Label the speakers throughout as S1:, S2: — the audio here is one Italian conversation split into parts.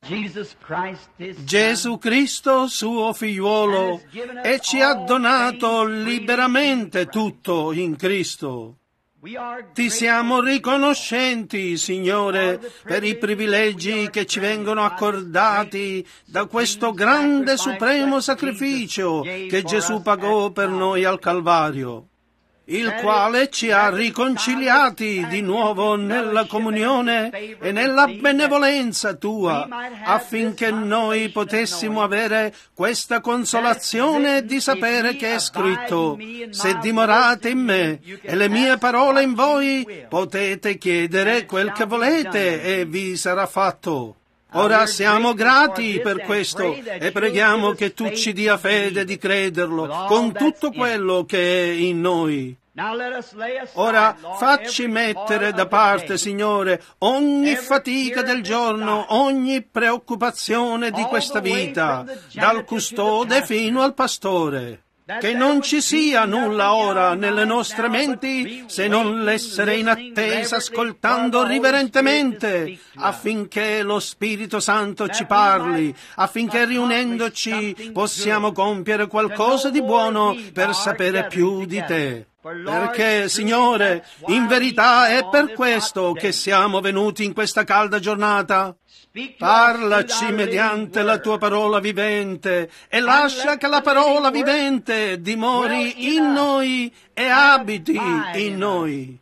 S1: Gesù Cristo, suo figliuolo, e ci ha donato liberamente tutto in Cristo. Ti siamo riconoscenti, Signore, per i privilegi che ci vengono accordati da questo grande supremo sacrificio che Gesù pagò per noi al Calvario, il quale ci ha riconciliati di nuovo nella comunione e nella benevolenza tua, affinché noi potessimo avere questa consolazione di sapere che è scritto: se dimorate in me e le mie parole in voi, potete chiedere quel che volete e vi sarà fatto. Ora siamo grati per questo e preghiamo che tu ci dia fede di crederlo con tutto quello che è in noi. Ora facci mettere da parte, Signore, ogni fatica del giorno, ogni preoccupazione di questa vita, dal custode fino al pastore. Che non ci sia nulla ora nelle nostre menti se non l'essere in attesa ascoltando riverentemente, affinché lo Spirito Santo ci parli, affinché riunendoci possiamo compiere qualcosa di buono per sapere più di te. Perché, Signore, in verità è per questo che siamo venuti in questa calda giornata. Parlaci mediante la tua parola vivente e lascia che la parola vivente dimori in noi e abiti in noi.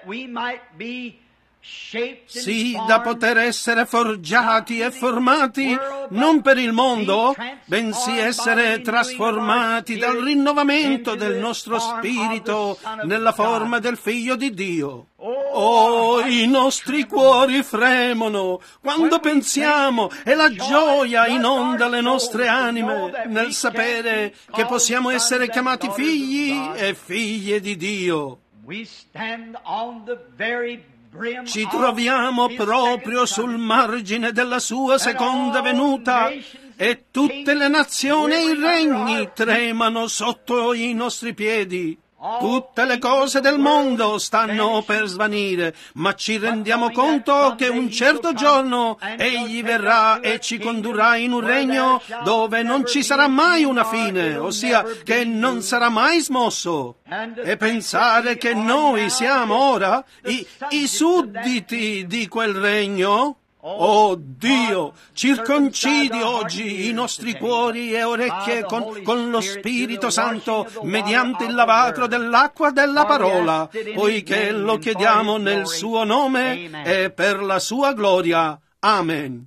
S1: Sì, da poter essere forgiati e formati non per il mondo, bensì essere trasformati dal rinnovamento del nostro spirito nella forma del Figlio di Dio. Oh, i nostri cuori fremono quando pensiamo e la gioia inonda le nostre anime nel sapere che possiamo essere chiamati figli e figlie di Dio. Ci troviamo proprio sul margine della sua seconda venuta e tutte le nazioni e i regni tremano sotto i nostri piedi. Tutte le cose del mondo stanno per svanire, ma ci rendiamo conto che un certo giorno Egli verrà e ci condurrà in un regno dove non ci sarà mai una fine, ossia che non sarà mai smosso. E pensare che noi siamo ora i sudditi di quel regno? Oh Dio, circoncidi oggi i nostri cuori e orecchie con lo Spirito Santo mediante il lavacro dell'acqua della parola, poiché lo chiediamo nel suo nome e per la sua gloria. Amen.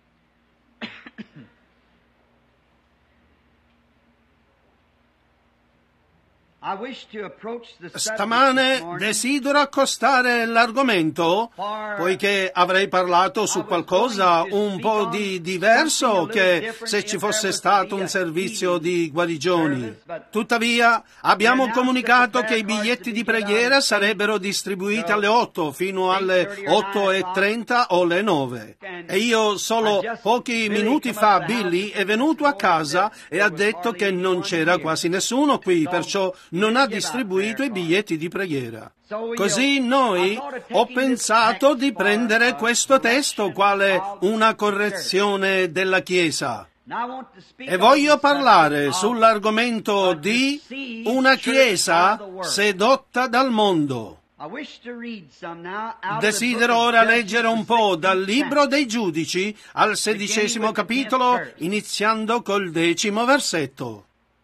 S1: Stamane desidero accostare l'argomento, poiché avrei parlato su qualcosa un po' di diverso che se ci fosse stato un servizio di guarigioni. Tuttavia, abbiamo comunicato che i biglietti di preghiera sarebbero distribuiti alle 8 fino alle 8:30 o le 9. E io solo pochi minuti fa, Billy è venuto a casa e ha detto che non c'era quasi nessuno qui, perciò non ha distribuito i biglietti di preghiera. Così ho pensato di prendere questo testo quale una correzione della Chiesa. E voglio parlare sull'argomento di una Chiesa sedotta dal mondo. Desidero ora leggere un po' dal Libro dei Giudici al 16° capitolo, iniziando col 10° versetto.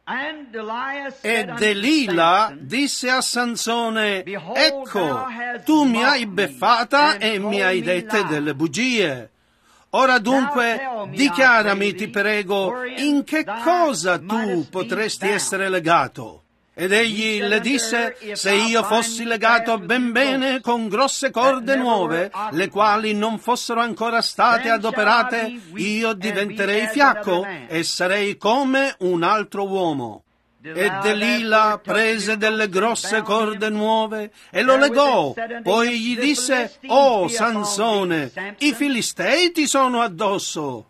S1: E Delila disse a Sansone: ecco, tu mi hai beffata e mi hai dette delle bugie. Ora dunque, dichiarami, ti prego, in che cosa tu potresti essere legato? Ed egli le disse: se io fossi legato ben bene con grosse corde nuove, le quali non fossero ancora state adoperate, io diventerei fiacco e sarei come un altro uomo. E Delila prese delle grosse corde nuove e lo legò, poi gli disse: oh Sansone, i Filistei ti sono addosso.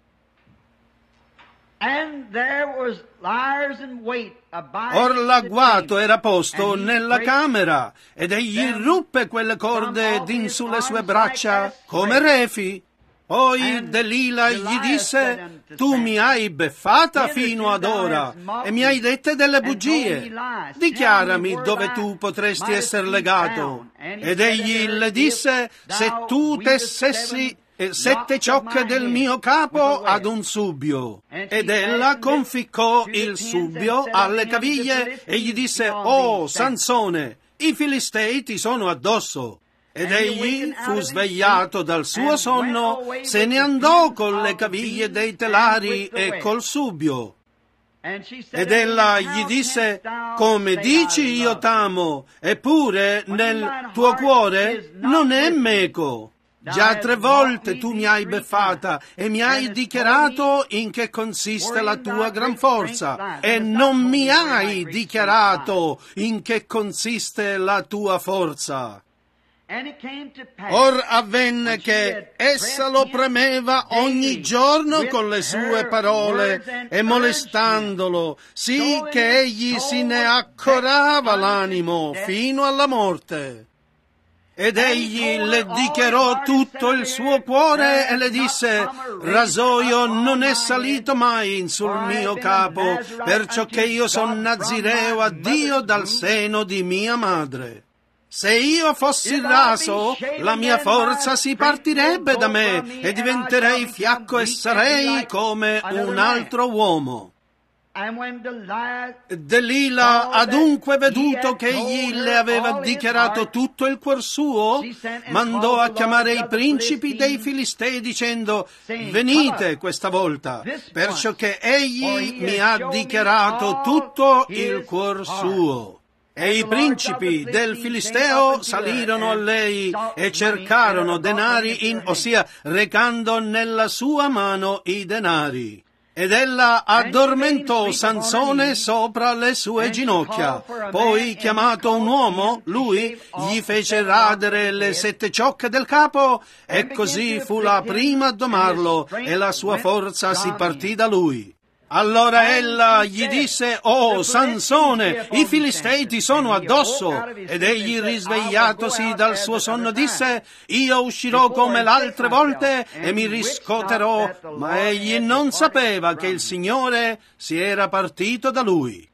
S1: Or l'agguato era posto nella camera, ed egli ruppe quelle corde d'in sulle sue braccia come refi. Poi Delila gli disse: tu mi hai beffata fino ad ora e mi hai dette delle bugie. Dichiarami dove tu potresti essere legato. Ed egli le disse: se tu tessessi 7 ciocche del mio capo ad un subbio. Ed ella conficcò il subbio alle caviglie e gli disse: oh Sansone, i Filistei ti sono addosso. Ed egli fu svegliato dal suo sonno, se ne andò con le caviglie dei telari e col subbio. Ed ella gli disse: come dici io t'amo, eppure nel tuo cuore non è meco. Già 3 volte tu mi hai beffata e mi hai dichiarato in che consiste la tua gran forza, e non mi hai dichiarato in che consiste la tua forza. Or avvenne che essa lo premeva ogni giorno con le sue parole e molestandolo, sì che egli si ne accorava l'animo fino alla morte. Ed egli le dichiarò tutto il suo cuore e le disse: rasoio non è salito mai sul mio capo, perciò che io son nazireo a Dio dal seno di mia madre. Se io fossi raso, la mia forza si partirebbe da me e diventerei fiacco e sarei come un altro uomo. Delila ha dunque veduto che egli le aveva dichiarato tutto il cuor suo, mandò a chiamare i principi dei Filistei dicendo: venite questa volta, perciò che egli mi ha dichiarato tutto il cuor suo. E i principi del Filisteo salirono a lei e cercarono denari ossia recando nella sua mano i denari. Ed ella addormentò Sansone sopra le sue ginocchia. Poi, chiamato un uomo, lui gli fece radere le 7 ciocche del capo, e così fu la prima a domarlo, e la sua forza si partì da lui. Allora ella gli disse: oh Sansone, i Filistei ti sono addosso. Ed egli, risvegliatosi dal suo sonno, disse: io uscirò come l'altre volte e mi riscoterò. Ma egli non sapeva che il Signore si era partito da lui.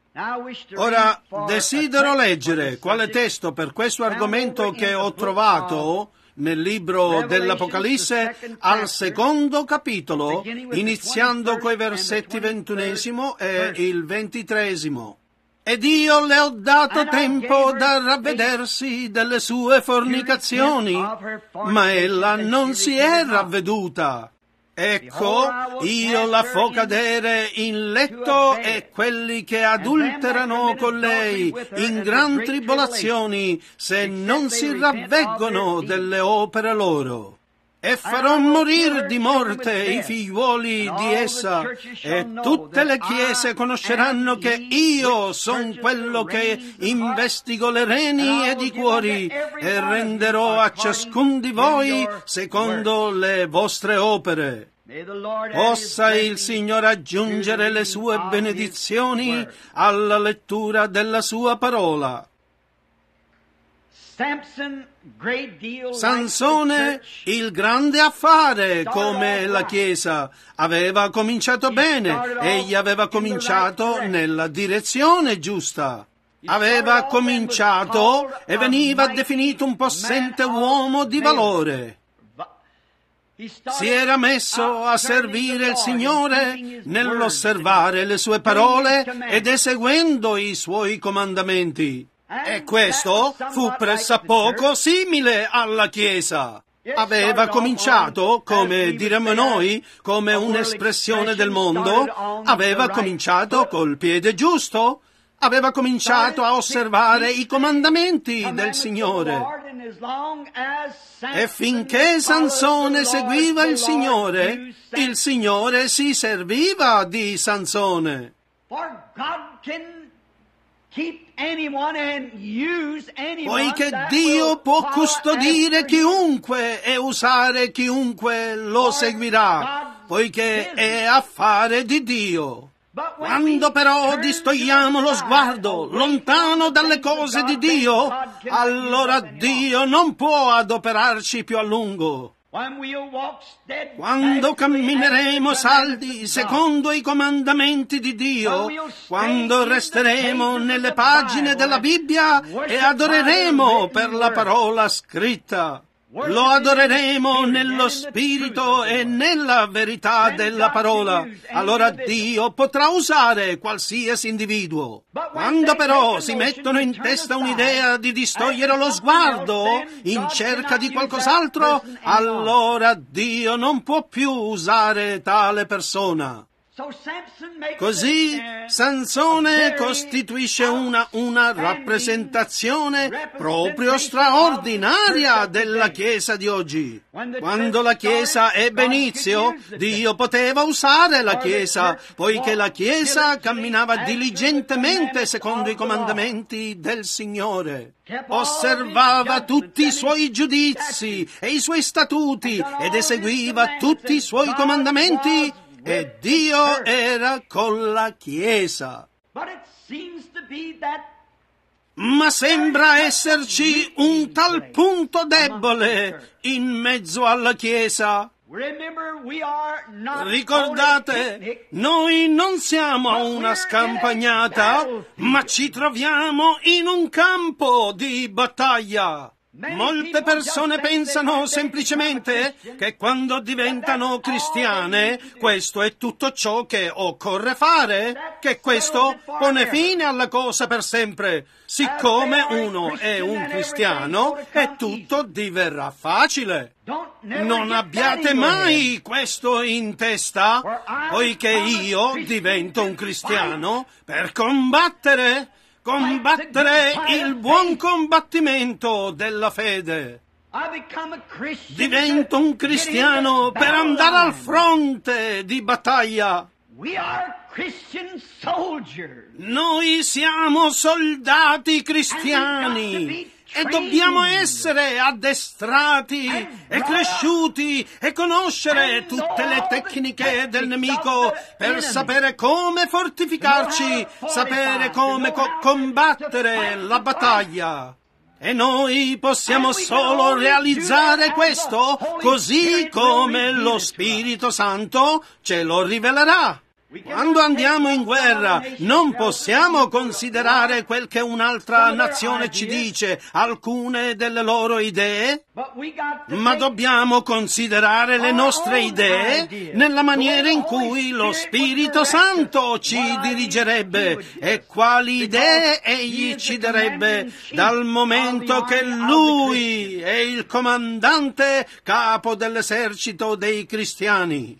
S1: Ora desidero leggere quale testo per questo argomento che ho trovato nel libro dell'Apocalisse al 2° capitolo, iniziando coi versetti 21 e il 23. Ed io le ho dato tempo da ravvedersi delle sue fornicazioni, ma ella non si è ravveduta. Ecco, io la fo cadere in letto e quelli che adulterano con lei in gran tribolazioni, se non si ravveggono delle opere loro. E farò morir di morte i figliuoli di essa, e tutte le chiese conosceranno che io son quello che investigo le reni ed i cuori, e renderò a ciascun di voi secondo le vostre opere. Possa il Signore aggiungere le sue benedizioni alla lettura della sua parola. Sansone, il grande affare come la Chiesa, aveva cominciato bene, egli aveva cominciato nella direzione giusta. Aveva cominciato e veniva definito un possente uomo di valore. Si era messo a servire il Signore nell'osservare le sue parole ed eseguendo i suoi comandamenti. E questo fu pressappoco simile alla Chiesa. Aveva cominciato, come diremmo noi, come un'espressione del mondo, aveva cominciato col piede giusto, aveva cominciato a osservare i comandamenti del Signore. E finché Sansone seguiva il Signore si serviva di Sansone. Poiché Dio può custodire chiunque e usare chiunque lo seguirà, poiché è affare di Dio. Quando però distogliamo lo sguardo lontano dalle cose di Dio, allora Dio non può adoperarci più a lungo. Quando cammineremo saldi secondo i comandamenti di Dio, quando resteremo nelle pagine della Bibbia e adoreremo per la parola scritta. Lo adoreremo nello spirito e nella verità della parola. Allora Dio potrà usare qualsiasi individuo. Quando però si mettono in testa un'idea di distogliere lo sguardo in cerca di qualcos'altro, allora Dio non può più usare tale persona. Così Sansone costituisce una rappresentazione proprio straordinaria della Chiesa di oggi. Quando la Chiesa ebbe inizio, Dio poteva usare la Chiesa, poiché la Chiesa camminava diligentemente secondo i comandamenti del Signore. Osservava tutti i suoi giudizi e i suoi statuti ed eseguiva tutti i suoi comandamenti. E Dio era con la Chiesa. Ma sembra esserci un tal punto debole in mezzo alla Chiesa. Ricordate, noi non siamo a una scampagnata, ma ci troviamo in un campo di battaglia. Molte persone pensano semplicemente che quando diventano cristiane questo è tutto ciò che occorre fare, che questo pone fine alla cosa per sempre. Siccome uno è un cristiano e tutto diverrà facile. Non abbiate mai questo in testa, poiché io divento un cristiano per combattere il buon combattimento della fede. Divento un cristiano per andare al fronte di battaglia. Noi siamo soldati cristiani e dobbiamo essere addestrati e cresciuti e conoscere tutte le tecniche del nemico per sapere come fortificarci, sapere come combattere la battaglia. E noi possiamo solo realizzare questo così come lo Spirito Santo ce lo rivelerà. Quando andiamo in guerra non possiamo considerare quel che un'altra nazione ci dice, alcune delle loro idee, ma dobbiamo considerare le nostre idee nella maniera in cui lo Spirito Santo ci dirigerebbe e quali idee egli ci darebbe, dal momento che lui è il comandante capo dell'esercito dei cristiani.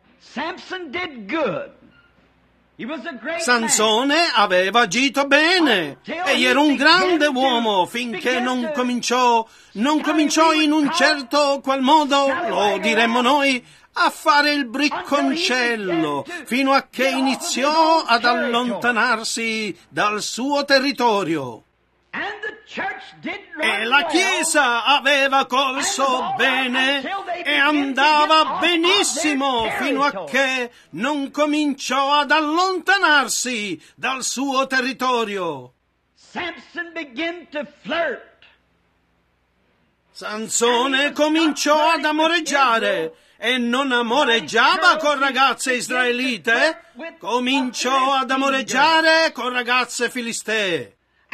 S1: Sansone aveva agito bene, egli era un grande uomo finché non cominciò in un certo qual modo, lo diremmo noi, a fare il bricconcello, fino a che iniziò ad allontanarsi dal suo territorio. E la Chiesa aveva corso bene e andava benissimo fino a che non cominciò ad allontanarsi dal suo territorio. Sansone cominciò ad amoreggiare e non amoreggiava con ragazze israelite, cominciò ad amoreggiare con ragazze filistee.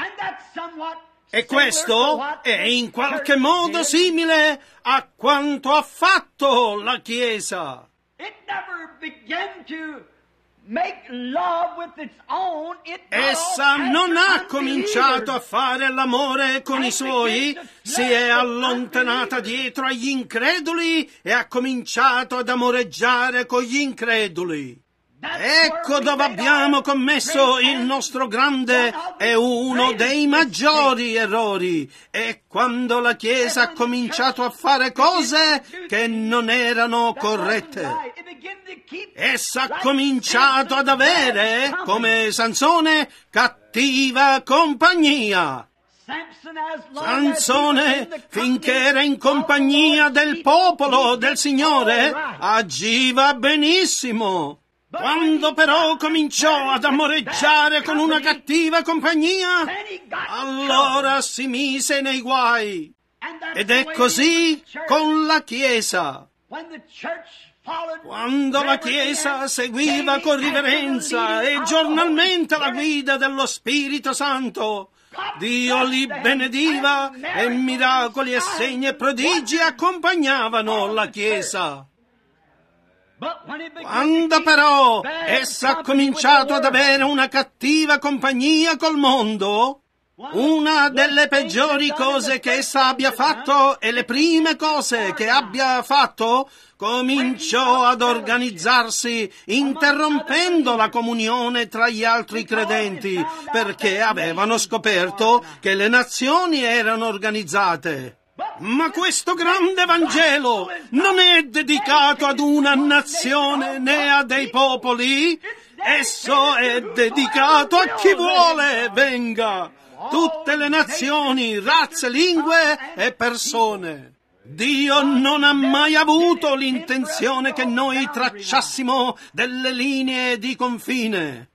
S1: E questo è in qualche modo simile a quanto ha fatto la Chiesa. Essa non ha cominciato a fare l'amore con i suoi, si è allontanata dietro agli increduli e ha cominciato ad amoreggiare con gli increduli. Ecco dove abbiamo commesso il nostro grande e uno dei maggiori errori. È quando la Chiesa ha cominciato a fare cose che non erano corrette. Essa ha cominciato ad avere, come Sansone, cattiva compagnia. Sansone, finché era in compagnia del popolo del Signore, agiva benissimo. Quando però cominciò ad amoreggiare con una cattiva compagnia, allora si mise nei guai. Ed è così con la Chiesa. Quando la Chiesa seguiva con riverenza e giornalmente la guida dello Spirito Santo, Dio li benediva e miracoli e segni e prodigi accompagnavano la Chiesa. Quando però essa ha cominciato ad avere una cattiva compagnia col mondo, una delle peggiori cose che essa abbia fatto e le prime cose che abbia fatto, cominciò ad organizzarsi interrompendo la comunione tra gli altri credenti, perché avevano scoperto che le nazioni erano organizzate. Ma questo grande Vangelo non è dedicato ad una nazione né a dei popoli, esso è dedicato a chi vuole venga, tutte le nazioni, razze, lingue e persone. Dio non ha mai avuto l'intenzione che noi tracciassimo delle linee di confine.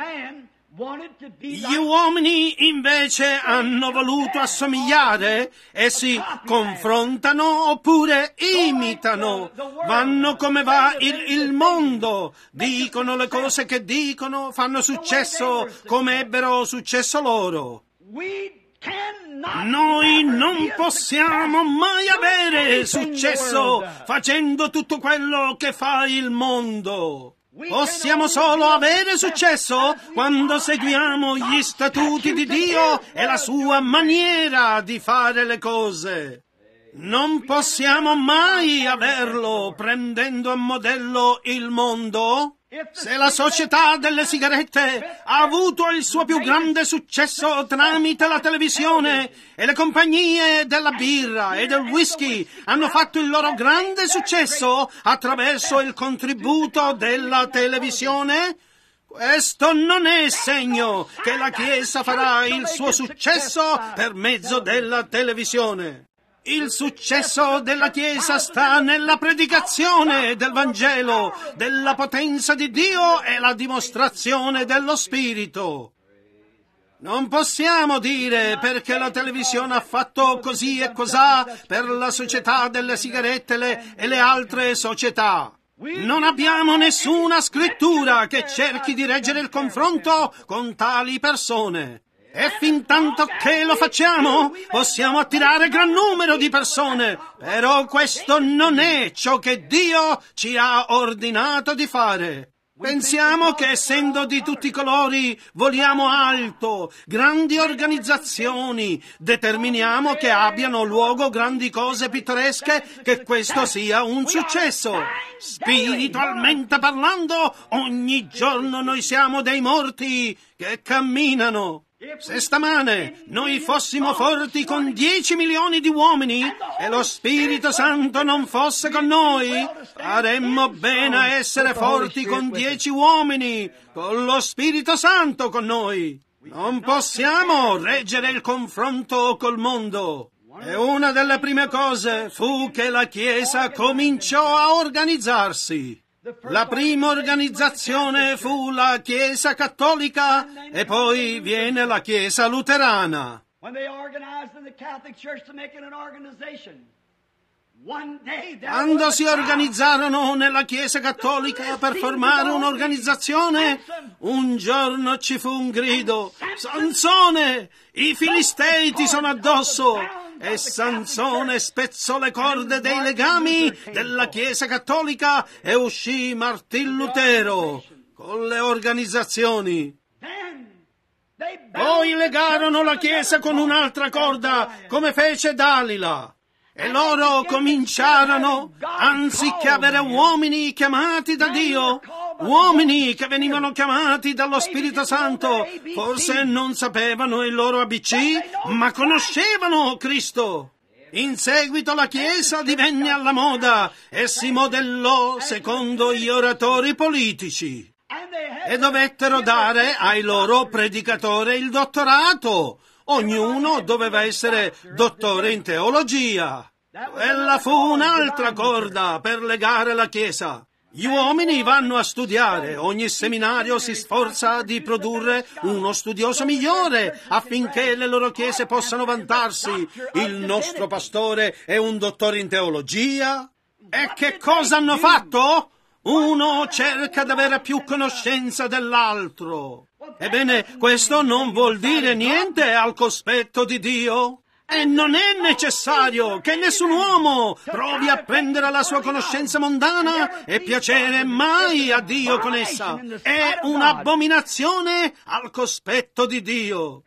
S1: Gli uomini invece hanno voluto assomigliare e si confrontano oppure imitano, vanno come va il mondo, dicono le cose che dicono, fanno successo come ebbero successo loro. Noi non possiamo mai avere successo facendo tutto quello che fa il mondo. Possiamo solo avere successo quando seguiamo gli statuti di Dio e la sua maniera di fare le cose. Non possiamo mai averlo prendendo a modello il mondo. Se la società delle sigarette ha avuto il suo più grande successo tramite la televisione e le compagnie della birra e del whisky hanno fatto il loro grande successo attraverso il contributo della televisione, questo non è segno che la Chiesa farà il suo successo per mezzo della televisione. Il successo della Chiesa sta nella predicazione del Vangelo, della potenza di Dio e la dimostrazione dello Spirito. Non possiamo dire perché la televisione ha fatto così e cosà per la società delle sigarette e le altre società. Non abbiamo nessuna scrittura che cerchi di reggere il confronto con tali persone. E fin tanto che lo facciamo, possiamo attirare gran numero di persone, però questo non è ciò che Dio ci ha ordinato di fare. Pensiamo che essendo di tutti i colori, voliamo alto, grandi organizzazioni, determiniamo che abbiano luogo grandi cose pittoresche, che questo sia un successo. Spiritualmente parlando, ogni giorno noi siamo dei morti che camminano. Se stamane noi fossimo forti con 10 milioni di uomini e lo Spirito Santo non fosse con noi, faremmo bene a essere forti con 10 uomini, con lo Spirito Santo con noi. Non possiamo reggere il confronto col mondo. E una delle prime cose fu che la Chiesa cominciò a organizzarsi. La prima organizzazione fu la Chiesa cattolica e poi viene la Chiesa luterana. Quando si organizzarono nella Chiesa cattolica per formare un'organizzazione, un giorno ci fu un grido: Sansone, i Filistei ti sono addosso! E Sansone spezzò le corde dei legami della Chiesa cattolica e uscì Martin Lutero con le organizzazioni. Poi legarono la Chiesa con un'altra corda, come fece Dalila. E loro cominciarono, anziché avere uomini chiamati da Dio, uomini che venivano chiamati dallo Spirito Santo, forse non sapevano il loro ABC, ma conoscevano Cristo. In seguito la Chiesa divenne alla moda e si modellò secondo gli oratori politici. E dovettero dare ai loro predicatori il dottorato. Ognuno doveva essere dottore in teologia. Quella fu un'altra corda per legare la Chiesa. Gli uomini vanno a studiare, ogni seminario si sforza di produrre uno studioso migliore affinché le loro chiese possano vantarsi. Il nostro pastore è un dottore in teologia. E che cosa hanno fatto? Uno cerca di avere più conoscenza dell'altro. Ebbene, questo non vuol dire niente al cospetto di Dio. E non è necessario che nessun uomo provi a prendere la sua conoscenza mondana e piacere mai a Dio con essa. È un'abominazione al cospetto di Dio.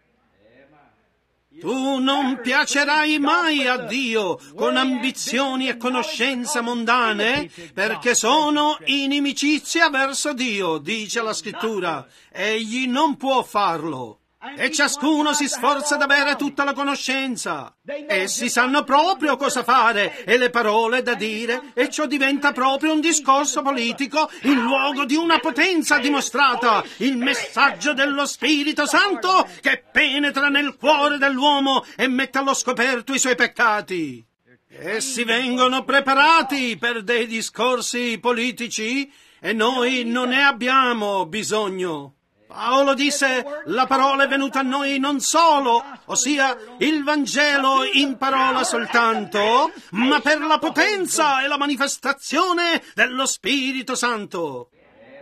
S1: Tu non piacerai mai a Dio con ambizioni e conoscenze mondane, perché sono inimicizia verso Dio, dice la Scrittura. Egli non può farlo. E ciascuno si sforza di avere tutta la conoscenza. Essi sanno proprio cosa fare e le parole da dire, e ciò diventa proprio un discorso politico in luogo di una potenza dimostrata, il messaggio dello Spirito Santo che penetra nel cuore dell'uomo e mette allo scoperto i suoi peccati. Essi vengono preparati per dei discorsi politici e noi non ne abbiamo bisogno. Paolo disse, la parola è venuta a noi non solo, ossia il Vangelo in parola soltanto, ma per la potenza e la manifestazione dello Spirito Santo.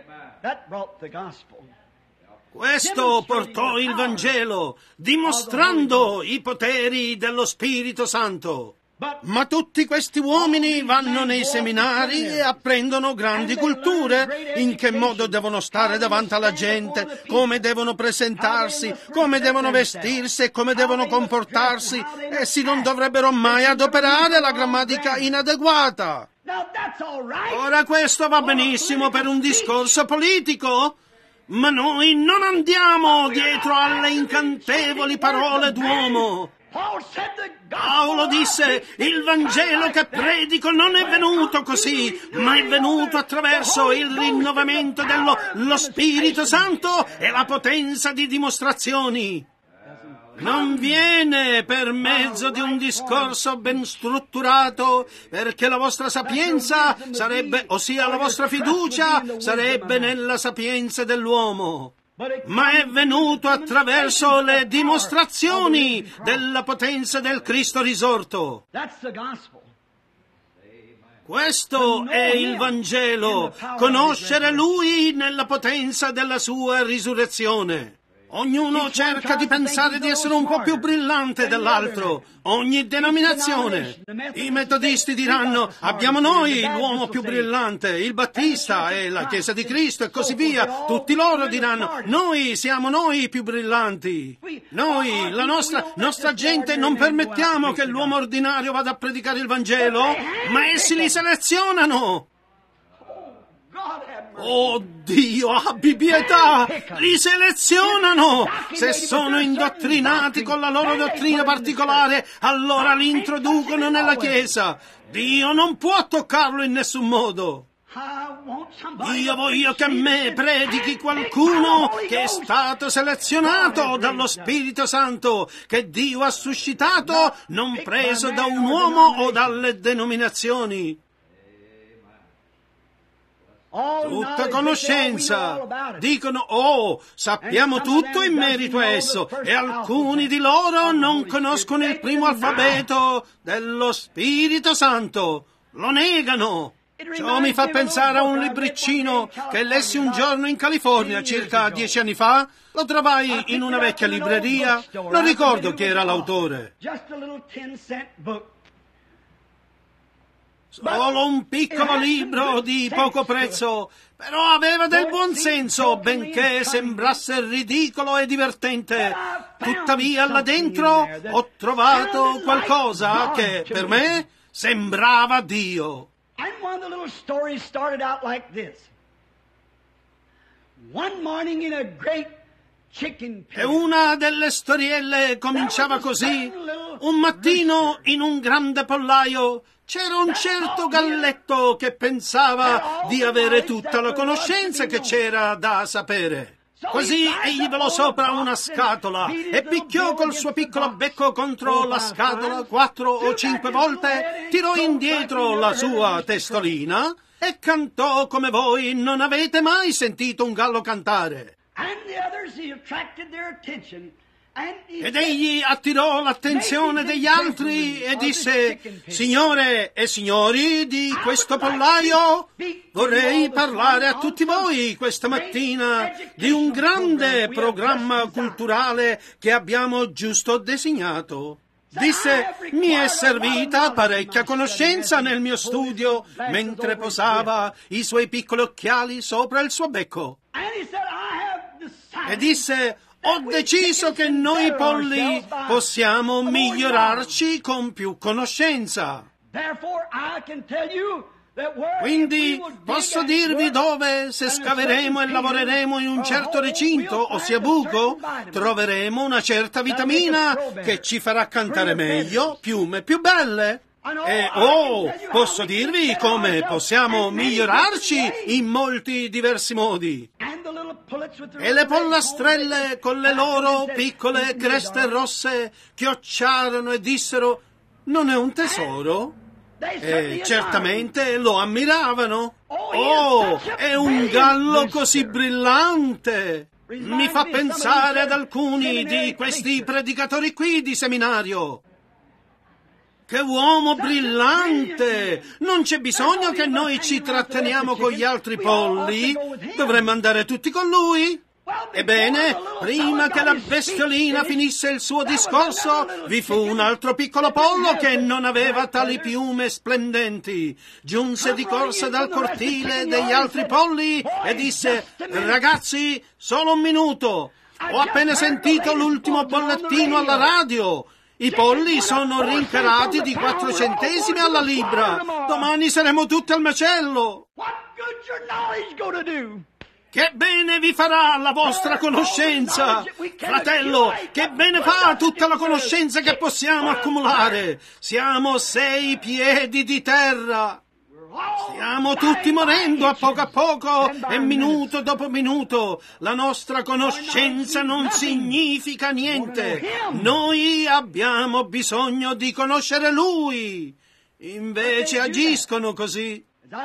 S1: Questo portò il Vangelo, dimostrando i poteri dello Spirito Santo. Ma tutti questi uomini vanno nei seminari e apprendono grandi culture, in che modo devono stare davanti alla gente, come devono presentarsi, come devono vestirsi e come devono comportarsi. Essi non dovrebbero mai adoperare la grammatica inadeguata. Ora questo va benissimo per un discorso politico, ma noi non andiamo dietro alle incantevoli parole d'uomo. Paolo disse, il Vangelo che predico non è venuto così, ma è venuto attraverso il rinnovamento dello Spirito Santo e la potenza di dimostrazioni. Non viene per mezzo di un discorso ben strutturato, perché la vostra sapienza sarebbe, ossia la vostra fiducia, sarebbe nella sapienza dell'uomo. Ma è venuto attraverso le dimostrazioni della potenza del Cristo risorto. Questo è il Vangelo, conoscere Lui nella potenza della sua risurrezione. Ognuno cerca di pensare di essere un po' più brillante dell'altro, ogni denominazione. I metodisti diranno, abbiamo noi l'uomo più brillante, il Battista e la Chiesa di Cristo e così via. Tutti loro diranno, noi siamo noi i più brillanti. Noi, la nostra gente, non permettiamo che l'uomo ordinario vada a predicare il Vangelo, ma essi li selezionano. Oh Dio, abbi pietà! Li selezionano! Se sono indottrinati con la loro dottrina particolare, allora li introducono nella Chiesa. Dio non può toccarlo in nessun modo. Io voglio che a me predichi qualcuno che è stato selezionato dallo Spirito Santo, che Dio ha suscitato, non preso da un uomo o dalle denominazioni. Tutta conoscenza. Dicono, sappiamo tutto in merito a esso, e alcuni di loro non conoscono il primo alfabeto dello Spirito Santo. Lo negano. Ciò mi fa pensare a un libriccino che lessi un giorno in California, circa 10 anni fa. Lo trovai in una vecchia libreria. Non ricordo chi era l'autore. Solo un piccolo libro di poco prezzo, però aveva del buon senso, benché sembrasse ridicolo e divertente. Tuttavia là dentro ho trovato qualcosa che per me sembrava Dio. E una delle storielle cominciava così. Un mattino in un grande pollaio c'era un certo galletto che pensava di avere tutta la conoscenza che c'era da sapere. Così egli velò sopra una scatola e picchiò col suo piccolo becco contro la scatola 4 o 5 volte, tirò indietro la sua testolina e cantò come voi non avete mai sentito un gallo cantare. Ed egli attirò l'attenzione degli altri e disse: Signore e signori di questo pollaio, vorrei parlare a tutti voi questa mattina di un grande programma culturale che abbiamo giusto designato. Disse: mi è servita parecchia conoscenza nel mio studio mentre posava i suoi piccoli occhiali sopra il suo becco. E disse: ho deciso che noi polli possiamo migliorarci con più conoscenza. Quindi posso dirvi dove, se scaveremo e lavoreremo in un certo recinto, ossia buco, troveremo una certa vitamina che ci farà cantare meglio, piume più belle. E posso dirvi come possiamo migliorarci in molti diversi modi. E le pollastrelle con le loro piccole creste rosse chiocciarono e dissero: non è un tesoro? E certamente lo ammiravano. È un gallo così brillante! Mi fa pensare ad alcuni di questi predicatori qui di seminario. Che uomo brillante! Non c'è bisogno che noi ci tratteniamo con gli altri polli. Dovremmo andare tutti con lui. Ebbene, prima che la bestiolina finisse il suo discorso, vi fu un altro piccolo pollo che non aveva tali piume splendenti. Giunse di corsa dal cortile degli altri polli e disse: ragazzi, solo un minuto. Ho appena sentito l'ultimo bollettino alla radio. I polli sono rincarati di 4 centesimi alla libra. Domani saremo tutti al macello. Che bene vi farà la vostra conoscenza! Fratello, che bene fa tutta la conoscenza che possiamo accumulare! Siamo 6 piedi di terra! Stiamo tutti morendo a poco e minuto dopo minuto. La nostra conoscenza non significa niente. Noi abbiamo bisogno di conoscere Lui. Invece agiscono così.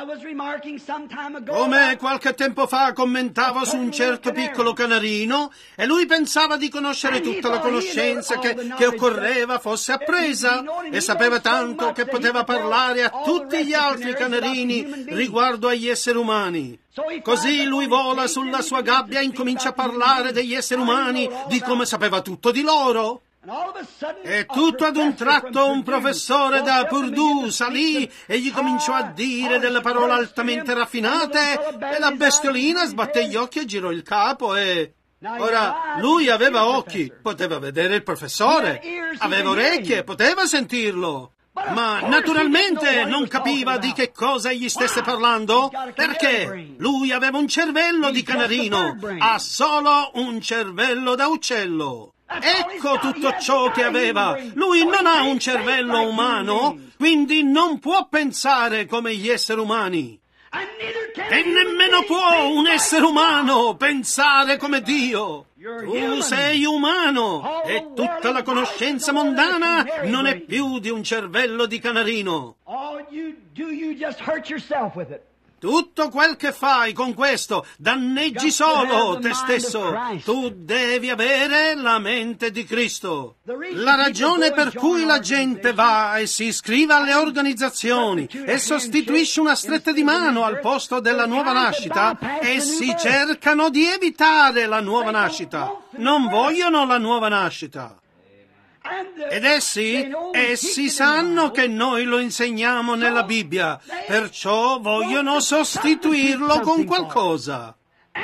S1: Come qualche tempo fa commentavo su un certo piccolo canarino e lui pensava di conoscere tutta la conoscenza che occorreva fosse appresa e sapeva tanto che poteva parlare a tutti gli altri canarini riguardo agli esseri umani. Così lui vola sulla sua gabbia e incomincia a parlare degli esseri umani, di come sapeva tutto di loro. E tutto ad un tratto un professore da Purdue salì e gli cominciò a dire delle parole altamente raffinate e la bestiolina sbatté gli occhi e girò il capo e... Ora, lui aveva occhi, poteva vedere il professore, aveva orecchie, poteva sentirlo. Ma naturalmente non capiva di che cosa egli stesse parlando, perché lui aveva un cervello di canarino, ha solo un cervello da uccello. Ecco tutto ciò che aveva. Lui non ha un cervello umano, quindi non può pensare come gli esseri umani. E nemmeno può un essere umano pensare come Dio. Tu sei umano e tutta la conoscenza mondana non è più di un cervello di canarino. Tutto quel che fai con questo danneggi solo te stesso. Tu devi avere la mente di Cristo. La ragione per cui la gente va e si iscrive alle organizzazioni e sostituisce una stretta di mano al posto della nuova nascita, essi cercano di evitare la nuova nascita. Non vogliono la nuova nascita. Ed essi sanno che noi lo insegniamo nella Bibbia, perciò vogliono sostituirlo con qualcosa.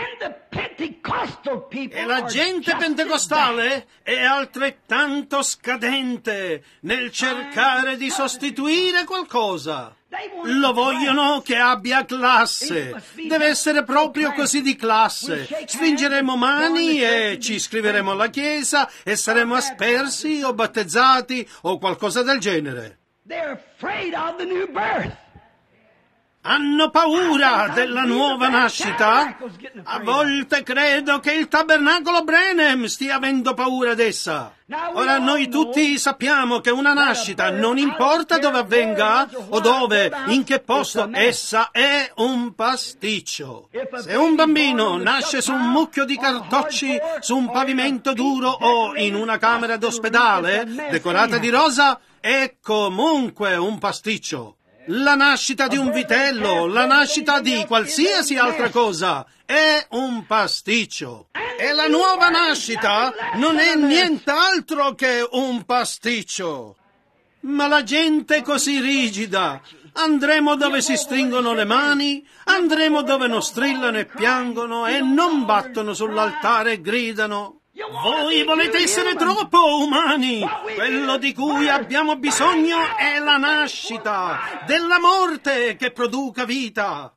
S1: E la gente pentecostale è altrettanto scadente nel cercare di sostituire qualcosa. Lo vogliono che abbia classe. Deve essere proprio così di classe. Stringeremo mani e ci iscriveremo alla chiesa e saremo aspersi o battezzati o qualcosa del genere. Hanno paura della nuova nascita? A volte credo che il tabernacolo Branham stia avendo paura d'essa. Ora noi tutti sappiamo che una nascita, non importa dove avvenga o dove, in che posto, essa è un pasticcio. Se un bambino nasce su un mucchio di cartocci, su un pavimento duro o in una camera d'ospedale decorata di rosa, è comunque un pasticcio. La nascita di un vitello, la nascita di qualsiasi altra cosa, è un pasticcio. E la nuova nascita non è nient'altro che un pasticcio. Ma la gente è così rigida. Andremo dove si stringono le mani, andremo dove non strillano e piangono e non battono sull'altare e gridano. Voi volete essere troppo umani. Quello di cui abbiamo bisogno è la nascita, della morte che produca vita.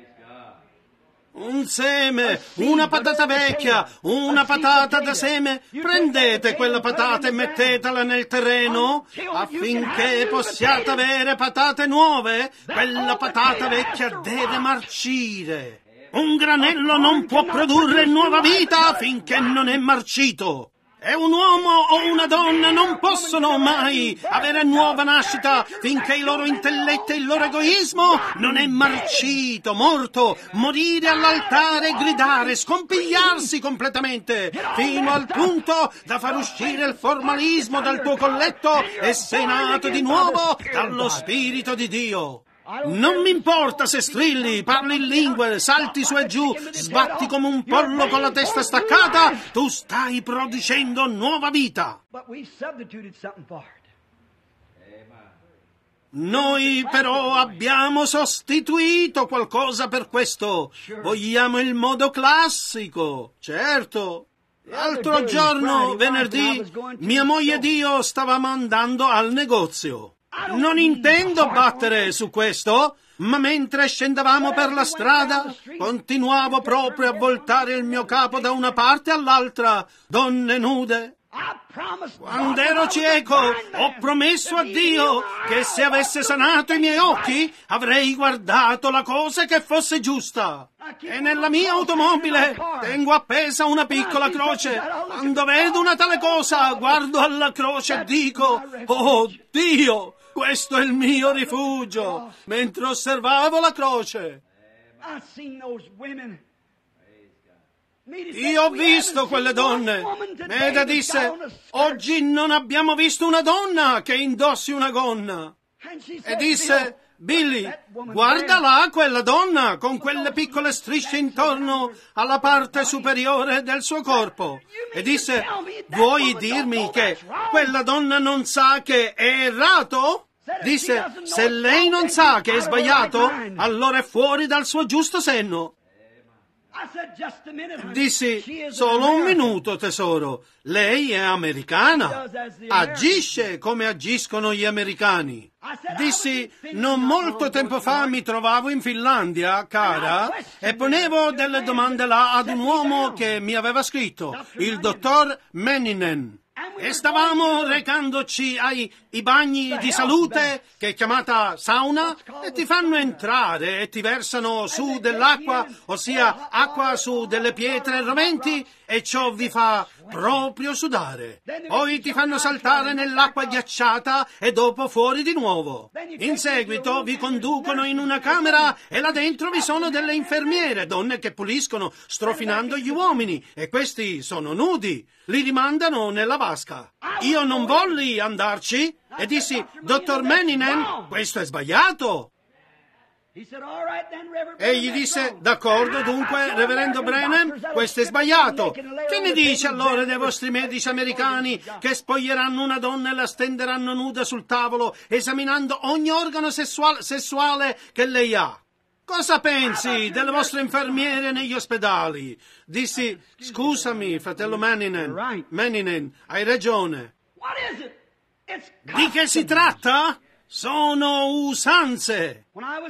S1: Un seme, una patata vecchia, una patata da seme. Prendete quella patata e mettetela nel terreno affinché possiate avere patate nuove. Quella patata vecchia deve marcire. Un granello non può produrre nuova vita finché non è marcito. E un uomo o una donna non possono mai avere nuova nascita finché il loro intelletto e il loro egoismo non è marcito, morto, morire all'altare e gridare, scompigliarsi completamente, fino al punto da far uscire il formalismo dal tuo colletto e sei nato di nuovo dallo Spirito di Dio. Non mi importa se strilli, parli in lingue, salti su e giù, sbatti come un pollo con la testa staccata, tu stai producendo nuova vita. Noi però abbiamo sostituito qualcosa per questo. Vogliamo il modo classico, certo. L'altro giorno, venerdì, mia moglie ed io stavamo andando al negozio. Non intendo battere su questo, ma mentre scendevamo per la strada, continuavo proprio a voltare il mio capo da una parte all'altra, donne nude. Quando ero cieco, ho promesso a Dio che se avesse sanato i miei occhi, avrei guardato la cosa che fosse giusta. E nella mia automobile tengo appesa una piccola croce. Quando vedo una tale cosa, guardo alla croce e dico, oh Dio! Questo è il mio rifugio, mentre osservavo la croce. Io ho visto quelle donne. Meda disse, oggi non abbiamo visto una donna che indossi una gonna. E disse, Billy, guarda là quella donna con quelle piccole strisce intorno alla parte superiore del suo corpo. E disse, vuoi dirmi che quella donna non sa che è errato? Disse, se lei non sa che è sbagliato, allora è fuori dal suo giusto senno. Dissi, solo un minuto, tesoro. Lei è americana. Agisce come agiscono gli americani. Dissi, non molto tempo fa mi trovavo in Finlandia, cara, e ponevo delle domande là ad un uomo che mi aveva scritto, il dottor Manninen. E stavamo recandoci ai bagni di salute, che è chiamata sauna, e ti fanno entrare e ti versano su dell'acqua, ossia acqua su delle pietre roventi, e ciò vi fa proprio sudare. Poi ti fanno saltare nell'acqua ghiacciata e dopo fuori di nuovo. In seguito vi conducono in una camera e là dentro vi sono delle infermiere, donne che puliscono strofinando gli uomini, e questi sono nudi. Li rimandano nella vasca. Io non volli andarci e dissi, dottor Manninen, questo è sbagliato. Egli disse, d'accordo dunque, reverendo Branham, questo è sbagliato. Che ne dice allora dei vostri medici americani che spoglieranno una donna e la stenderanno nuda sul tavolo, esaminando ogni organo sessuale che lei ha? Cosa pensi delle vostre infermiere negli ospedali? Dissi, scusami, fratello Manninen, hai ragione. Di che si tratta? Sono usanze.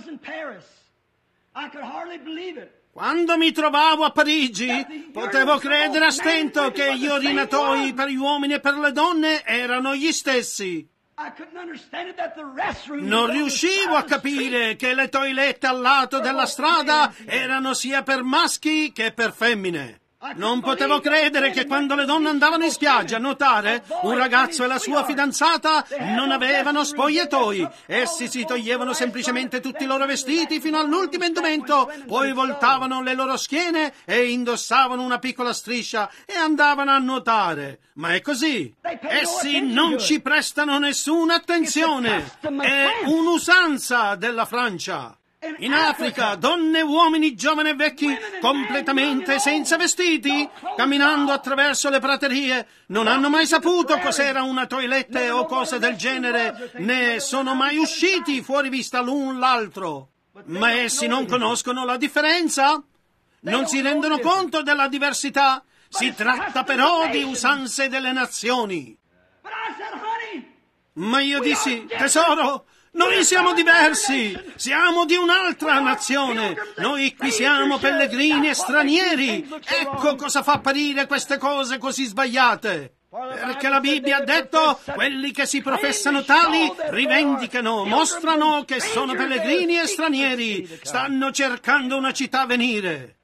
S1: Quando mi trovavo a Parigi, potevo credere a stento che gli orinatoi per gli uomini e per le donne erano gli stessi. Non riuscivo a capire che le toilette al lato della strada erano sia per maschi che per femmine. Non potevo credere che quando le donne andavano in spiaggia a nuotare, un ragazzo e la sua fidanzata non avevano spogliatoi. Essi si toglievano semplicemente tutti i loro vestiti fino all'ultimo indumento, poi voltavano le loro schiene e indossavano una piccola striscia e andavano a nuotare. Ma è così. Essi non ci prestano nessuna attenzione. È un'usanza della Francia. In Africa, donne e uomini, giovani e vecchi, completamente senza vestiti, camminando attraverso le praterie, non hanno mai saputo cos'era una toilette o cose del genere, né sono mai usciti fuori vista l'un l'altro. Ma essi non conoscono la differenza? Non si rendono conto della diversità? Si tratta però di usanze delle nazioni. Ma io dissi, tesoro, noi siamo diversi, siamo di un'altra nazione, noi qui siamo pellegrini e stranieri. Ecco cosa fa apparire queste cose così sbagliate. Perché la Bibbia ha detto, quelli che si professano tali rivendicano, mostrano che sono pellegrini e stranieri, stanno cercando una città a venire.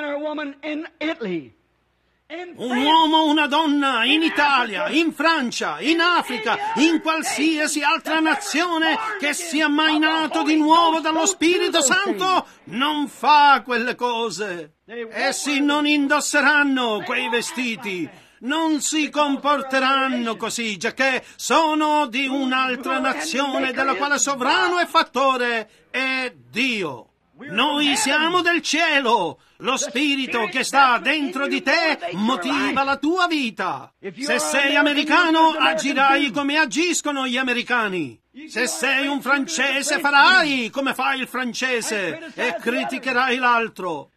S1: Un uomo o una donna in Italia, in Francia, in Africa, in qualsiasi altra nazione che sia mai nato di nuovo dallo Spirito Santo, non fa quelle cose. Essi non indosseranno quei vestiti, non si comporteranno così, giacché sono di un'altra nazione della quale sovrano e fattore è Dio. Noi siamo del cielo. Lo spirito che sta dentro di te motiva la tua vita. Se sei americano, agirai come agiscono gli americani. Se sei un francese, farai come fa il francese e criticherai l'altro.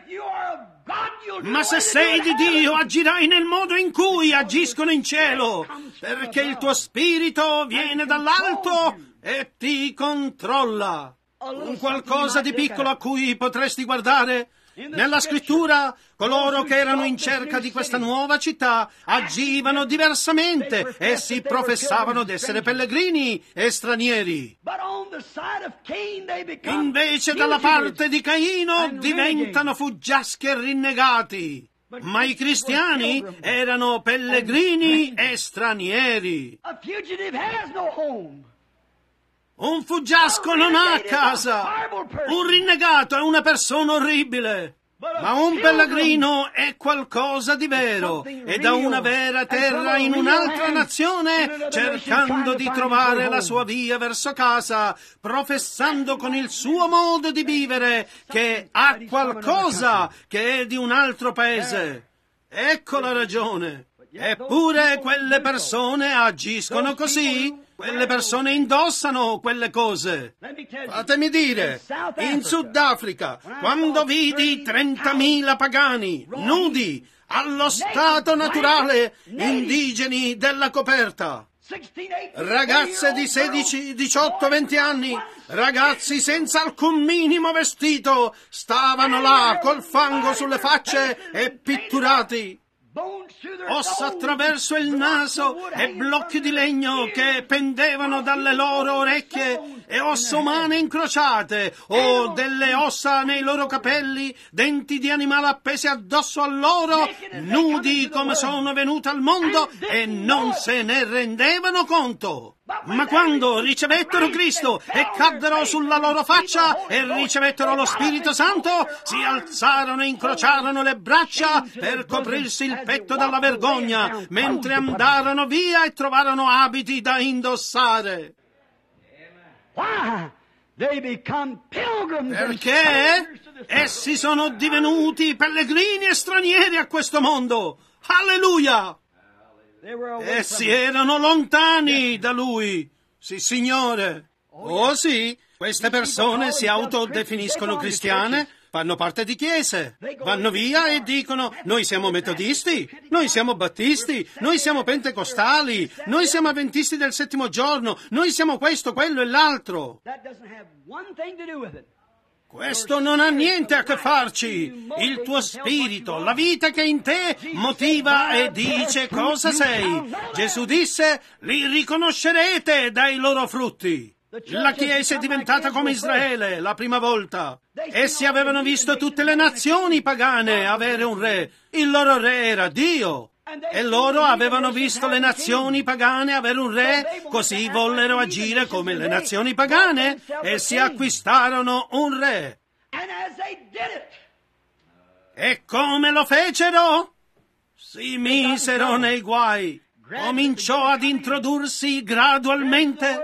S1: Ma se sei di Dio, agirai nel modo in cui agiscono in cielo, perché il tuo spirito viene dall'alto e ti controlla. Un qualcosa di piccolo a cui potresti guardare? Nella scrittura, coloro che erano in cerca di questa nuova città agivano diversamente. Essi professavano d'essere pellegrini e stranieri. Invece dalla parte di Caino diventano fuggiaschi e rinnegati. Ma i cristiani erano pellegrini e stranieri. Un fuggiasco non ha casa. Un rinnegato è una persona orribile. Ma un pellegrino è qualcosa di vero. È da una vera terra in un'altra nazione, cercando di trovare la sua via verso casa, professando con il suo modo di vivere che ha qualcosa che è di un altro paese. Ecco la ragione. Eppure quelle persone agiscono così. Quelle persone indossano quelle cose. Fatemi dire, in Sudafrica, quando vidi 30.000 pagani, nudi, allo stato naturale, indigeni della coperta, ragazze di 16, 18, 20 anni, ragazzi senza alcun minimo vestito, stavano là col fango sulle facce e pitturati. Ossa attraverso il naso e blocchi di legno che pendevano dalle loro orecchie e ossa umane incrociate o delle ossa nei loro capelli, denti di animale appesi addosso a loro, nudi come sono venuti al mondo e non se ne rendevano conto. Ma quando ricevettero Cristo e caddero sulla loro faccia e ricevettero lo Spirito Santo, si alzarono e incrociarono le braccia per coprirsi il petto dalla vergogna, mentre andarono via e trovarono abiti da indossare. Perché essi sono divenuti pellegrini e stranieri a questo mondo. Alleluia! Essi erano lontani da Lui. Sì, Signore. Oh sì, queste persone si autodefiniscono cristiane, fanno parte di chiese, vanno via e dicono: noi siamo metodisti, noi siamo battisti, noi siamo pentecostali, noi siamo avventisti del settimo giorno, noi siamo questo, quello e l'altro. Questo non ha niente a che farci. Il tuo spirito, la vita che è in te, motiva e dice cosa sei. Gesù disse, li riconoscerete dai loro frutti. La Chiesa è diventata come Israele la prima volta. Essi avevano visto tutte le nazioni pagane avere un re. Il loro re era Dio. E loro avevano visto le nazioni pagane avere un re, così vollero agire come le nazioni pagane e si acquistarono un re. E come lo fecero? Si misero nei guai. Cominciò ad introdursi gradualmente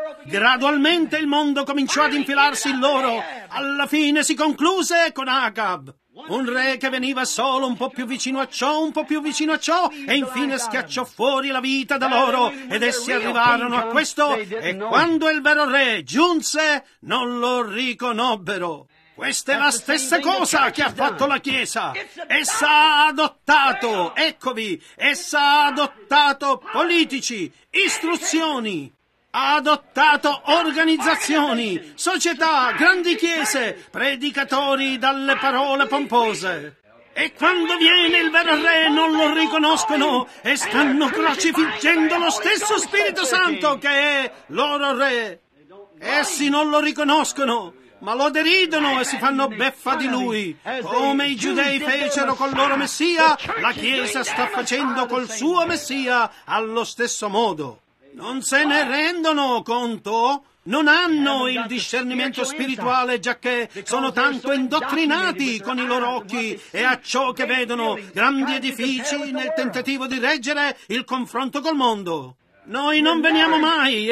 S1: il mondo cominciò ad infilarsi in loro. Alla fine si concluse con Acab. Un re che veniva solo un po' più vicino a ciò, un po' più vicino a ciò, e infine schiacciò fuori la vita da loro, ed essi arrivarono a questo, e quando il vero re giunse, non lo riconobbero. Questa è la stessa cosa che ha fatto la Chiesa. Essa ha adottato, essa ha adottato politici, istruzioni, ha adottato organizzazioni, società, grandi chiese, predicatori dalle parole pompose. E quando viene il vero re non lo riconoscono e stanno crocifiggendo lo stesso Spirito Santo che è loro re. Essi non lo riconoscono, ma lo deridono e si fanno beffa di lui. Come i giudei fecero col loro Messia, la Chiesa sta facendo col suo Messia allo stesso modo. Non se ne rendono conto? Non hanno il discernimento spirituale, giacché sono tanto indottrinati con i loro occhi e a ciò che vedono, grandi edifici nel tentativo di reggere il confronto col mondo. Noi non veniamo mai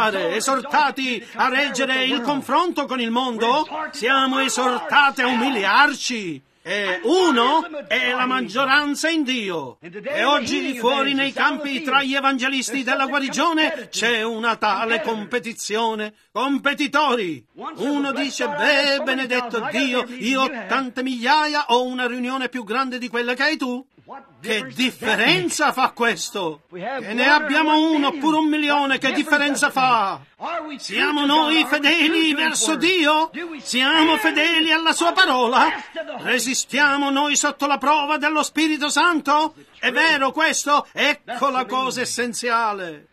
S1: esortati a reggere il confronto con il mondo, siamo esortati a umiliarci. E uno è la maggioranza in Dio. E oggi fuori nei campi tra gli evangelisti della guarigione c'è una tale competizione. Competitori. Uno dice, beh, benedetto Dio, io ho tante migliaia, ho una riunione più grande di quella che hai tu. Che differenza fa questo? E ne abbiamo uno oppure 1 milione, che differenza fa? Siamo noi fedeli verso Dio? Siamo fedeli alla sua parola? Resistiamo noi sotto la prova dello Spirito Santo? È vero questo? Ecco la cosa essenziale.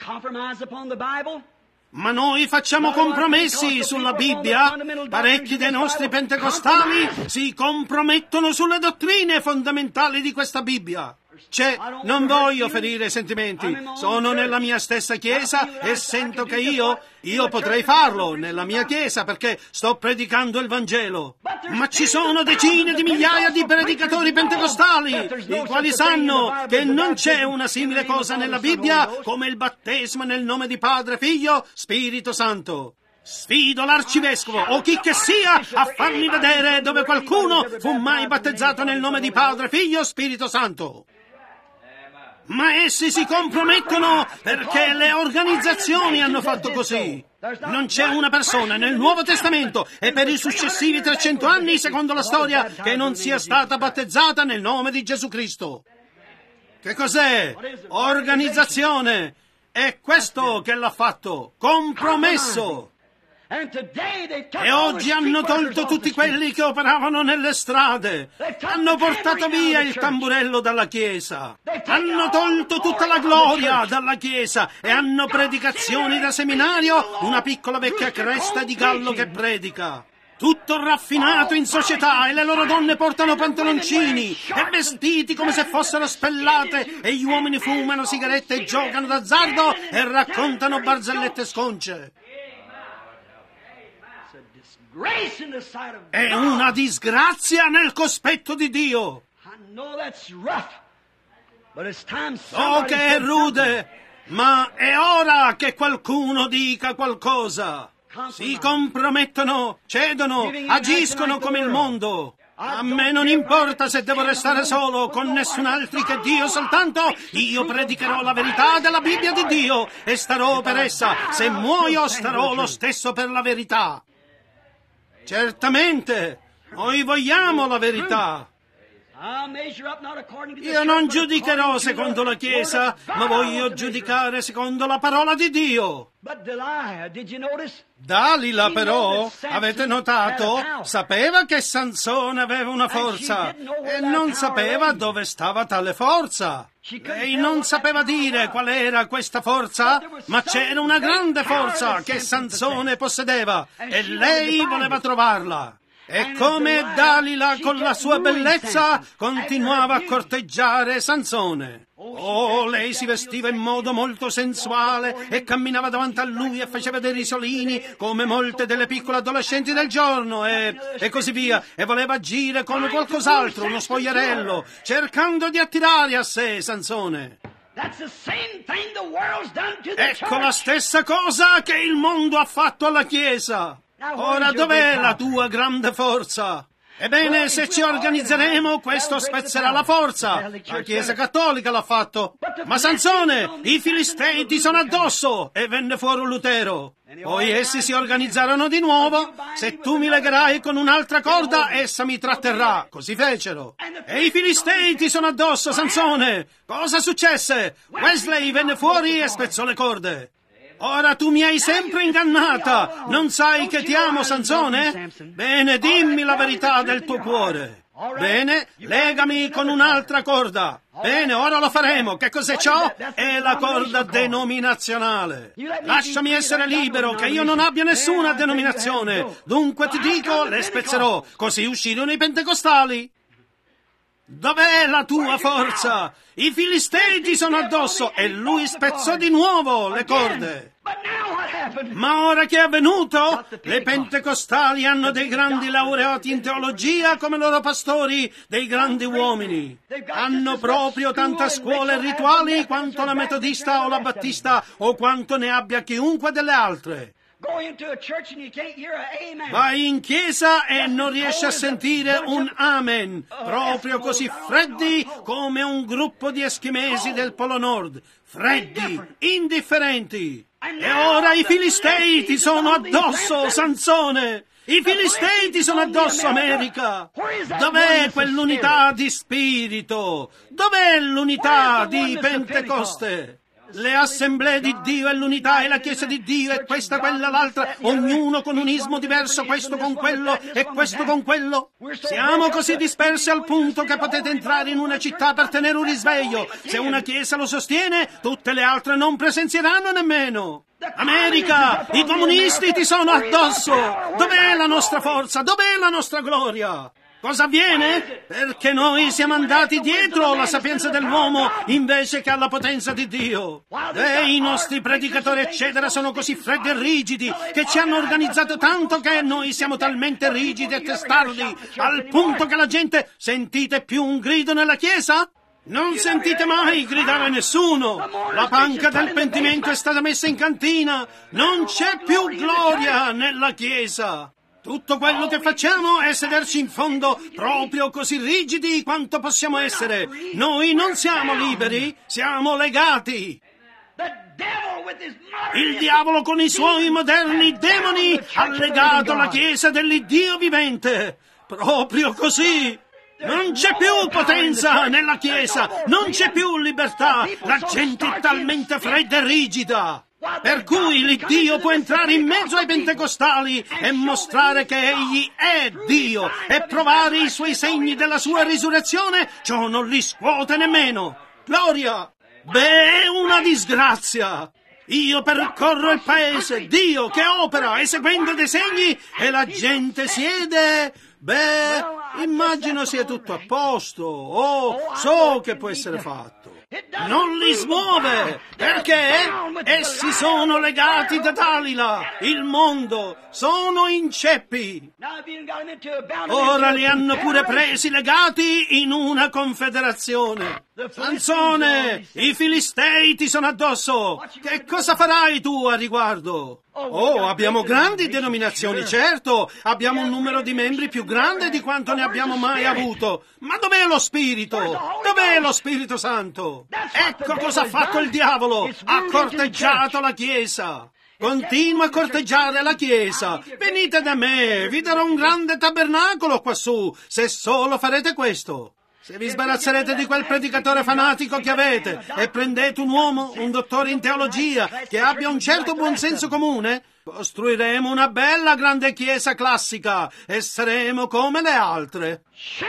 S1: Ma noi facciamo compromessi sulla Bibbia. Parecchi dei nostri pentecostali si compromettono sulle dottrine fondamentali di questa Bibbia. Non voglio ferire sentimenti. Sono nella mia stessa chiesa e sento che io potrei farlo nella mia chiesa perché sto predicando il Vangelo. Ma ci sono decine di migliaia di predicatori pentecostali, i quali sanno che non c'è una simile cosa nella Bibbia come il battesimo nel nome di Padre, Figlio, Spirito Santo. Sfido l'arcivescovo o chi che sia a farmi vedere dove qualcuno fu mai battezzato nel nome di Padre, Figlio, Spirito Santo. Ma essi si compromettono perché le organizzazioni hanno fatto così. Non c'è una persona nel Nuovo Testamento e per i successivi 300 anni, secondo la storia, che non sia stata battezzata nel nome di Gesù Cristo. Che cos'è? Organizzazione. È questo che l'ha fatto. Compromesso. E oggi hanno tolto tutti quelli che operavano nelle strade, hanno portato via il tamburello dalla Chiesa, hanno tolto tutta la gloria dalla Chiesa e hanno predicazioni da seminario, una piccola vecchia cresta di gallo che predica. Tutto raffinato in società e le loro donne portano pantaloncini e vestiti come se fossero spellate e gli uomini fumano sigarette e giocano d'azzardo e raccontano barzellette sconce. È una disgrazia nel cospetto di Dio. So che è rude, ma è ora che qualcuno dica qualcosa. Si compromettono, cedono, agiscono come il mondo. A me non importa se devo restare solo con nessun altro che Dio soltanto. Io predicherò la verità della Bibbia di Dio e starò per essa. Se muoio starò lo stesso per la verità. Certamente, noi vogliamo la verità. Io non giudicherò secondo la Chiesa, ma voglio giudicare secondo la parola di Dio. Dalila però, avete notato, sapeva che Sansone aveva una forza e non sapeva dove stava tale forza. Lei non sapeva dire qual era questa forza, ma c'era una grande forza che Sansone possedeva e lei voleva trovarla. E come Dalila con la sua bellezza continuava a corteggiare Sansone. Oh, lei si vestiva in modo molto sensuale e camminava davanti a lui e faceva dei risolini come molte delle piccole adolescenti del giorno e così via, e voleva agire come qualcos'altro, uno spogliarello, cercando di attirare a sé Sansone. Ecco la stessa cosa che il mondo ha fatto alla Chiesa. Ora dov'è la tua grande forza? Ebbene, se ci organizzeremo, questo spezzerà la forza. La Chiesa Cattolica l'ha fatto. Ma Sansone, i Filistei ti sono addosso, e venne fuori un Lutero. Poi essi si organizzarono di nuovo. Se tu mi legherai con un'altra corda, essa mi tratterrà. Così fecero. E i Filistei ti sono addosso, Sansone. Cosa successe? Wesley venne fuori e spezzò le corde. Ora tu mi hai sempre ingannata. Non sai che ti amo, Sansone? Bene, dimmi la verità del tuo cuore. Bene, legami con un'altra corda. Bene, ora lo faremo. Che cos'è ciò? È la corda denominazionale. Lasciami essere libero, che io non abbia nessuna denominazione. Dunque ti dico, le spezzerò. Così uscirono i pentecostali. Dov'è la tua forza? I Filistei ti sono addosso e lui spezzò di nuovo le corde. Ma ora che è avvenuto? Le pentecostali hanno dei grandi laureati in teologia come loro pastori, dei grandi uomini. Hanno proprio tanta scuola e rituali quanto la metodista o la battista o quanto ne abbia chiunque delle altre. Vai in chiesa e non riesci a sentire un amen, proprio così freddi come un gruppo di eschimesi del Polo Nord, freddi, indifferenti. E ora i Filistei ti sono addosso, Sansone! I Filistei ti sono addosso, America! Dov'è quell'unità di spirito? Dov'è l'unità di Pentecoste? Le assemblee di Dio e l'unità e la Chiesa di Dio e questa, quella, l'altra, ognuno con un ismo diverso, questo con quello e questo con quello. Siamo così dispersi al punto che potete entrare in una città per tenere un risveglio. Se una Chiesa lo sostiene, tutte le altre non presenzieranno nemmeno. America, i comunisti ti sono addosso. Dov'è la nostra forza? Dov'è la nostra gloria? Cosa avviene? Perché noi siamo andati dietro la sapienza dell'uomo invece che alla potenza di Dio. E i nostri predicatori eccetera sono così freddi e rigidi che ci hanno organizzato tanto che noi siamo talmente rigidi e testardi al punto che la gente... Sentite più un grido nella chiesa? Non sentite mai gridare nessuno. La panca del pentimento è stata messa in cantina. Non c'è più gloria nella chiesa. Tutto quello che facciamo è sederci in fondo proprio così rigidi quanto possiamo essere. Noi non siamo liberi, siamo legati. Il diavolo con i suoi moderni demoni ha legato la Chiesa dell'Iddio vivente. Proprio così. Non c'è più potenza nella Chiesa, non c'è più libertà. La gente è talmente fredda e rigida. Per cui l'Iddio può entrare in mezzo ai pentecostali e mostrare che Egli è Dio e provare i suoi segni della sua risurrezione, ciò non li scuote nemmeno. Gloria! Beh, è una disgrazia! Io percorro il paese, Dio che opera eseguendo dei segni e la gente siede... Beh, immagino sia tutto a posto. Oh, so che può essere fatto. Non li smuove, perché essi sono legati da Dalila, il mondo, sono in ceppi. Ora li hanno pure presi legati in una confederazione. Sansone, i Filistei ti sono addosso. Che cosa farai tu a riguardo? Oh, abbiamo grandi denominazioni, certo. Abbiamo un numero di membri più grande di quanto ne abbiamo mai avuto. Ma dov'è lo Spirito? Dov'è lo Spirito Santo? Ecco cosa ha fatto il diavolo. Ha corteggiato la Chiesa. Continua a corteggiare la Chiesa. Venite da me, vi darò un grande tabernacolo quassù, se solo farete questo. Se vi sbarazzerete di quel predicatore fanatico che avete e prendete un uomo, un dottore in teologia, che abbia un certo buon senso comune, costruiremo una bella grande chiesa classica e saremo come le altre.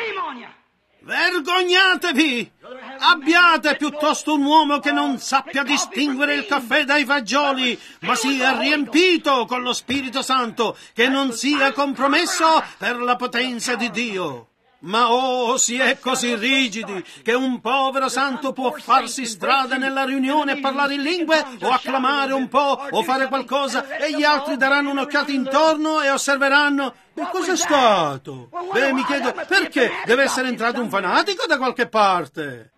S1: Vergognatevi! Abbiate piuttosto un uomo che non sappia distinguere il caffè dai fagioli, ma sia riempito con lo Spirito Santo, che non sia compromesso per la potenza di Dio. Ma si è così rigidi che un povero santo può farsi strada nella riunione e parlare in lingue o acclamare un po' o fare qualcosa e gli altri daranno un'occhiata intorno e osserveranno. E cosa è stato? Beh, mi chiedo, perché deve essere entrato un fanatico da qualche parte?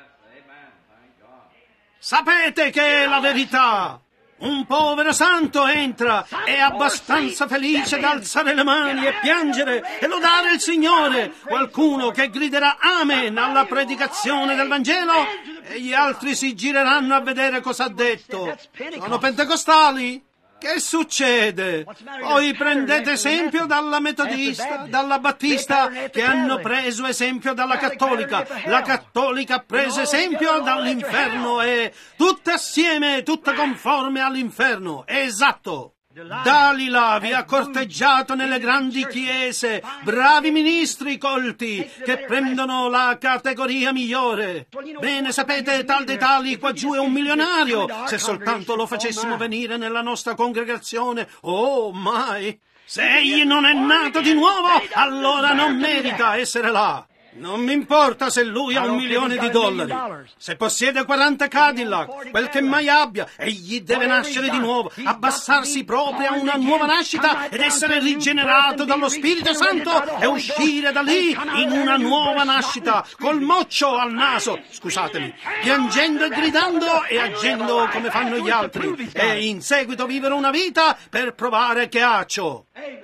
S1: Sapete che è la verità? Un povero santo entra, è abbastanza felice da alzare le mani e piangere e lodare il Signore. Qualcuno che griderà Amen alla predicazione del Vangelo e gli altri si gireranno a vedere cosa ha detto. Sono pentecostali? Che succede? Poi prendete esempio dalla metodista, dalla battista, che hanno preso esempio dalla cattolica. La cattolica ha preso esempio dall'inferno e tutte assieme, tutte conforme all'inferno. Esatto. Dalila vi ha corteggiato nelle grandi chiese, bravi ministri colti che prendono la categoria migliore. Bene, sapete, tal dei tali qua giù è un milionario. Se soltanto lo facessimo venire nella nostra congregazione, oh mai! Se egli non è nato di nuovo, allora non merita essere là. Non mi importa se lui ha $1 milione. Se possiede 40 Cadillac, quel che mai abbia, egli deve nascere di nuovo, abbassarsi proprio a una nuova nascita ed essere rigenerato dallo Spirito Santo e uscire da lì in una nuova nascita, col moccio al naso, scusatemi, piangendo e gridando e agendo come fanno gli altri, e in seguito vivere una vita per provare che ha ciò.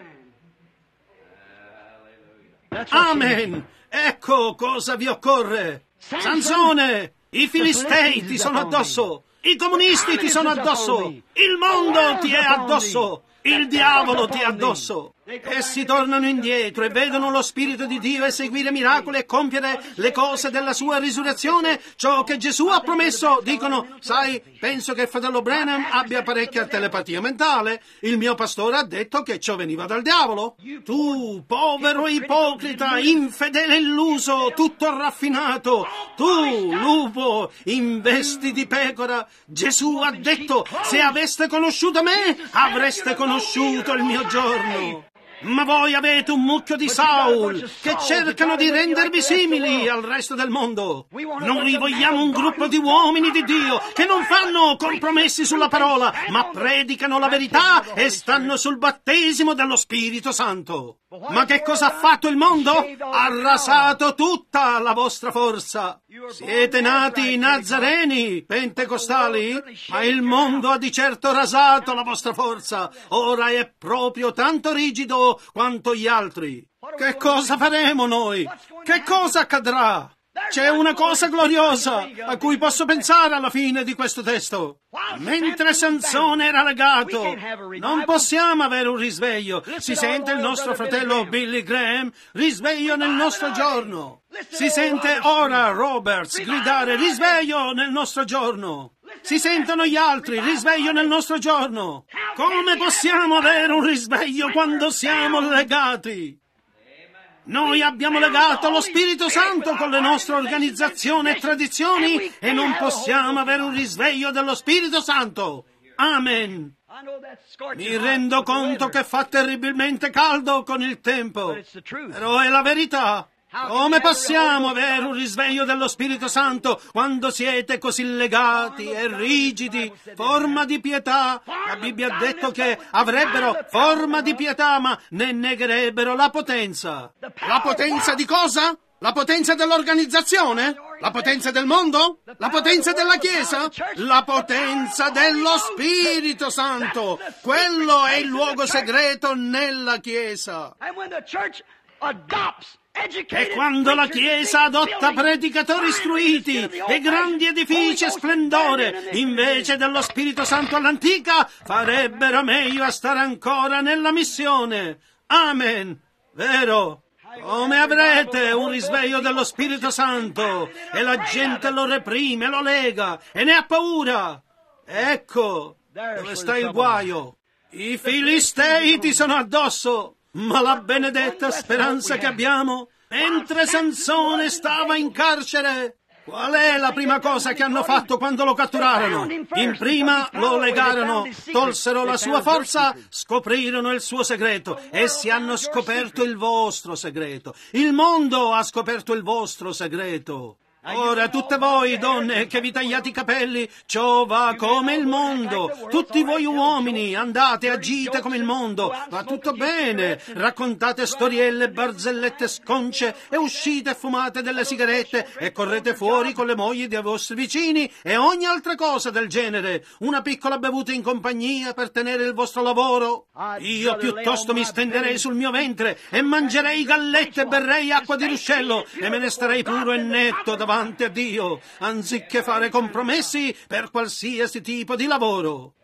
S1: Amen! Ecco cosa vi occorre. Sansone, i Filistei ti sono addosso, i comunisti ti sono addosso, il mondo ti è addosso, il diavolo ti è addosso. Essi tornano indietro e vedono lo Spirito di Dio eseguire miracoli e compiere le cose della sua risurrezione, ciò che Gesù ha promesso. Dicono, sai, penso che fratello Branham abbia parecchia telepatia mentale. Il mio pastore ha detto che ciò veniva dal diavolo. Tu, povero ipocrita, infedele illuso, tutto raffinato, tu, lupo, in vesti di pecora, Gesù ha detto, se aveste conosciuto me, avreste conosciuto il mio giorno. Ma voi avete un mucchio di Saul che cercano di rendervi simili al resto del mondo. Noi vogliamo un gruppo di uomini di Dio che non fanno compromessi sulla parola, ma predicano la verità e stanno sul battesimo dello Spirito Santo. Ma che cosa ha fatto il mondo? Ha rasato tutta la vostra forza. Siete nati nazareni, pentecostali, ma il mondo ha di certo rasato la vostra forza. Ora è proprio tanto rigido quanto gli altri. Che cosa faremo noi? Che cosa accadrà? C'è una cosa gloriosa a cui posso pensare alla fine di questo testo. Mentre Sansone era legato, non possiamo avere un risveglio. Si sente il nostro fratello Billy Graham, risveglio nel nostro giorno. Si sente ora Roberts gridare risveglio nel nostro giorno. Si sentono gli altri, risveglio nel nostro giorno. Come possiamo avere un risveglio quando siamo legati? Noi abbiamo legato lo Spirito Santo con le nostre organizzazioni e tradizioni e non possiamo avere un risveglio dello Spirito Santo. Amen. Mi rendo conto che fa terribilmente caldo con il tempo, però è la verità. Come possiamo avere un risveglio dello Spirito Santo quando siete così legati e rigidi? Forma di pietà. La Bibbia ha detto che avrebbero forma di pietà, ma ne negherebbero la potenza. La potenza di cosa? La potenza dell'organizzazione? La potenza del mondo? La potenza della Chiesa? La potenza dello Spirito Santo. Quello è il luogo segreto nella Chiesa. E quando la Chiesa adotta predicatori istruiti e grandi edifici e splendore, invece dello Spirito Santo all'antica, farebbero meglio a stare ancora nella missione. Amen. Vero? Come avrete un risveglio dello Spirito Santo e la gente lo reprime, lo lega e ne ha paura? Ecco dove sta il guaio. I Filistei ti sono addosso, ma la benedetta speranza che abbiamo, mentre Sansone stava in carcere, qual è la prima cosa che hanno fatto quando lo catturarono? In prima lo legarono, tolsero la sua forza, scoprirono il suo segreto. Essi hanno scoperto il vostro segreto. Il mondo ha scoperto il vostro segreto. Ora tutte voi donne che vi tagliate i capelli, ciò va come il mondo. Tutti voi uomini andate, agite come il mondo, va tutto bene. Raccontate storielle, barzellette sconce e uscite e fumate delle sigarette e correte fuori con le mogli dei vostri vicini e ogni altra cosa del genere. Una piccola bevuta in compagnia per tenere il vostro lavoro. Io piuttosto mi stenderei sul mio ventre e mangerei gallette e berrei acqua di ruscello e me ne starei puro e netto davanti a Dio, anziché fare compromessi per qualsiasi tipo di lavoro.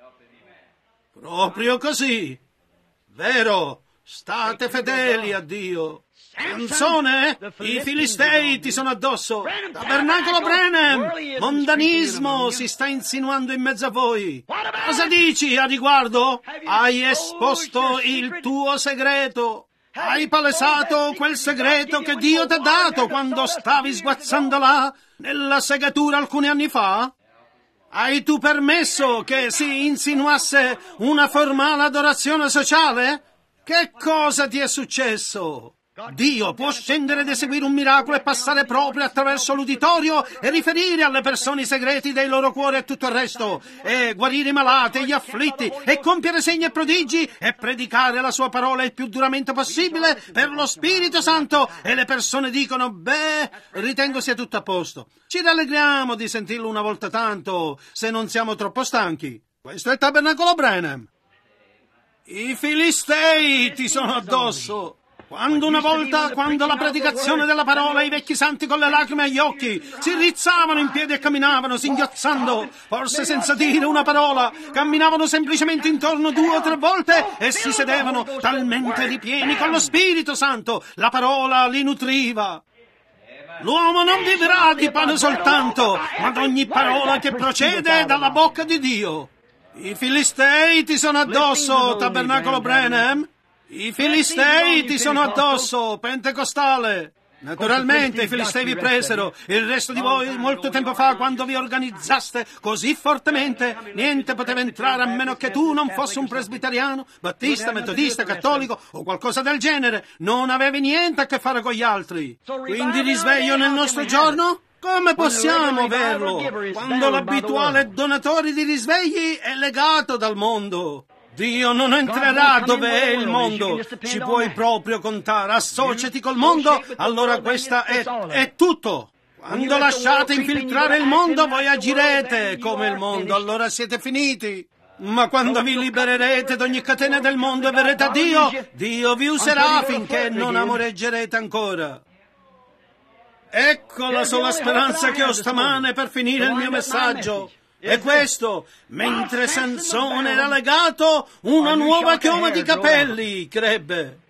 S1: Proprio così. Vero, state fedeli a Dio. Sansone, i Filistei ti sono addosso. Tabernacolo Branham, mondanismo si sta insinuando in mezzo a voi. Cosa dici a riguardo? Hai esposto il tuo segreto. Hai palesato quel segreto che Dio ti ha dato quando stavi sguazzando là nella segatura alcuni anni fa? Hai tu permesso che si insinuasse una formale adorazione sociale? Che cosa ti è successo? Dio può scendere ed eseguire un miracolo e passare proprio attraverso l'uditorio e riferire alle persone i segreti dei loro cuori e tutto il resto, e guarire i malati e gli afflitti, e compiere segni e prodigi, e predicare la sua parola il più duramente possibile per lo Spirito Santo, e le persone dicono, beh, ritengo sia tutto a posto. Ci rallegriamo di sentirlo una volta tanto, se non siamo troppo stanchi. Questo è il Tabernacolo Branham. I Filistei ti sono addosso. Quando la predicazione della parola, i vecchi santi con le lacrime agli occhi si rizzavano in piedi e camminavano singhiozzando, forse senza dire una parola, camminavano semplicemente intorno 2 o 3 volte e si sedevano talmente ripieni con lo Spirito Santo, la parola li nutriva. L'uomo non vivrà di pane soltanto, ma da ogni parola che procede dalla bocca di Dio. I Filistei ti sono addosso, Tabernacolo Branham. I Filistei ti sono addosso, Pentecostale. Naturalmente i Filistei vi presero. Il resto di voi molto tempo fa, quando vi organizzaste così fortemente, niente poteva entrare a meno che tu non fossi un presbiteriano, battista, metodista, cattolico o qualcosa del genere. Non avevi niente a che fare con gli altri. Quindi risveglio nel nostro giorno? Come possiamo averlo quando l'abituale donatore di risvegli è legato dal mondo? Dio non entrerà dove è il mondo. Ci puoi proprio contare. Associati col mondo, allora questa è tutto. Quando lasciate infiltrare il mondo, voi agirete come il mondo, allora siete finiti. Ma quando vi libererete da ogni catena del mondo e verrete a Dio, Dio vi userà finché non amoreggerete ancora. Ecco la sola speranza che ho stamane per finire il mio messaggio. E questo, mentre Sansone era legato, una nuova chioma di capelli crebbe.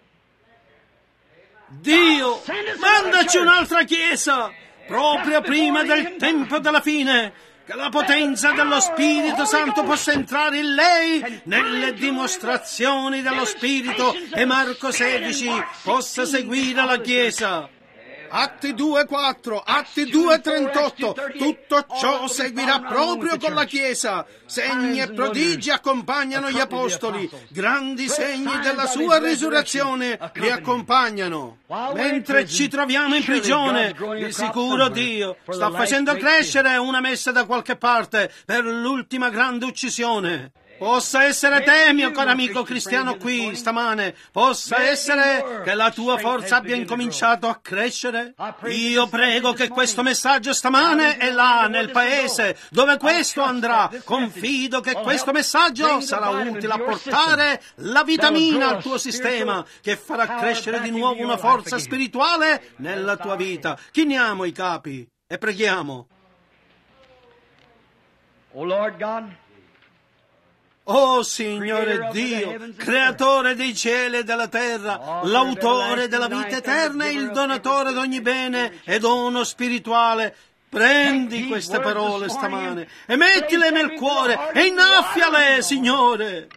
S1: Dio, mandaci un'altra chiesa, proprio prima del tempo della fine, che la potenza dello Spirito Santo possa entrare in lei nelle dimostrazioni dello Spirito e Marco 16 possa seguire la chiesa. Atti 2:4, Atti 2:38, tutto ciò seguirà proprio con la Chiesa. Segni e prodigi accompagnano gli apostoli, grandi segni della sua risurrezione li accompagnano. Mentre ci troviamo in prigione, di sicuro Dio sta facendo crescere una messa da qualche parte per l'ultima grande uccisione. Possa essere te, mio caro amico cristiano qui stamane, possa essere che la tua forza abbia incominciato a crescere. Io prego che questo messaggio stamane è là nel paese dove questo andrà. Confido che questo messaggio sarà utile a portare la vitamina al tuo sistema, che farà crescere di nuovo una forza spirituale nella tua vita. Chiniamo i capi e preghiamo.
S2: O Lord God,
S1: Oh Signore Dio, creatore dei cieli e della terra, l'autore della vita eterna e il donatore d'ogni bene e dono spirituale, prendi queste parole stamane e mettile nel cuore e innaffiale, Signore.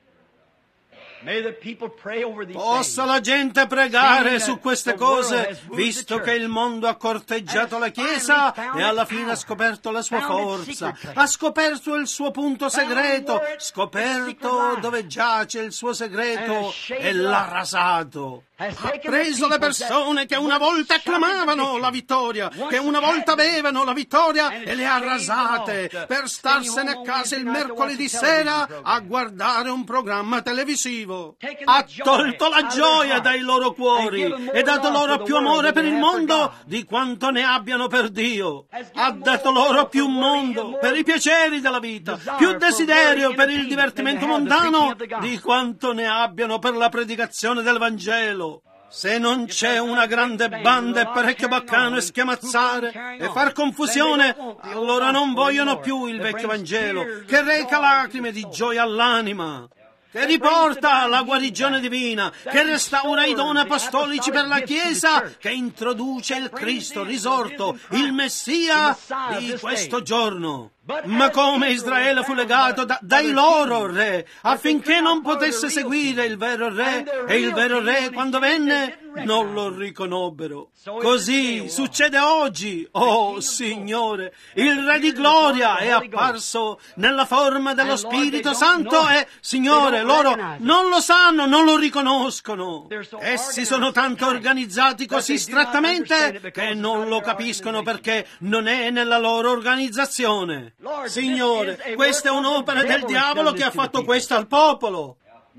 S1: Possa la gente pregare su queste cose, visto che il mondo ha corteggiato la Chiesa e alla fine ha scoperto la sua forza, ha scoperto il suo punto segreto, scoperto dove giace il suo segreto e l'ha rasato. Ha preso le persone che una volta acclamavano la vittoria, che una volta avevano la vittoria e le ha rasate per starsene a casa il mercoledì sera a guardare un programma televisivo. Ha tolto la gioia dai loro cuori e dato loro più amore per il mondo di quanto ne abbiano per Dio. Ha dato loro più mondo per i piaceri della vita, più desiderio per il divertimento mondano di quanto ne abbiano per la predicazione del Vangelo. Se non c'è una grande banda e parecchio baccano e schiamazzare e far confusione, allora non vogliono più il vecchio Vangelo, che reca lacrime di gioia all'anima, che riporta la guarigione divina, che restaura i doni apostolici per la Chiesa, che introduce il Cristo risorto, il Messia di questo giorno. Ma come Israele fu legato dai loro re, affinché non potesse seguire il vero re, e il vero re, quando venne, non lo riconobbero. Così succede oggi, oh Signore. Il Re di Gloria è apparso nella forma dello Spirito Santo e, Signore, loro non lo sanno, non lo riconoscono. Essi sono tanto organizzati così strettamente che non lo capiscono perché non è nella loro organizzazione. Signore, questa è un'opera del diavolo che ha fatto questo al popolo.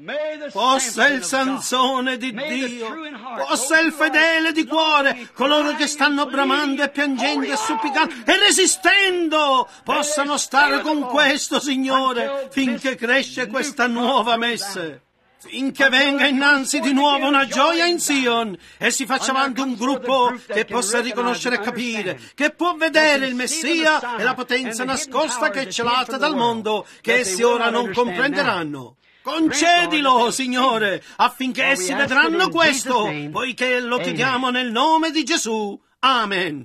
S1: Possa il Sansone di Dio, possa il fedele di cuore, coloro che stanno bramando e piangendo e supplicando e resistendo, possano stare con questo, Signore, finché cresce questa nuova messe. Finché venga innanzi di nuovo una gioia in Sion e si faccia avanti un gruppo che possa riconoscere e capire, che può vedere il Messia e la potenza nascosta che è celata dal mondo, che essi ora non comprenderanno. Concedilo, Signore, affinché essi vedranno questo, poiché lo chiediamo nel nome di Gesù. Amen.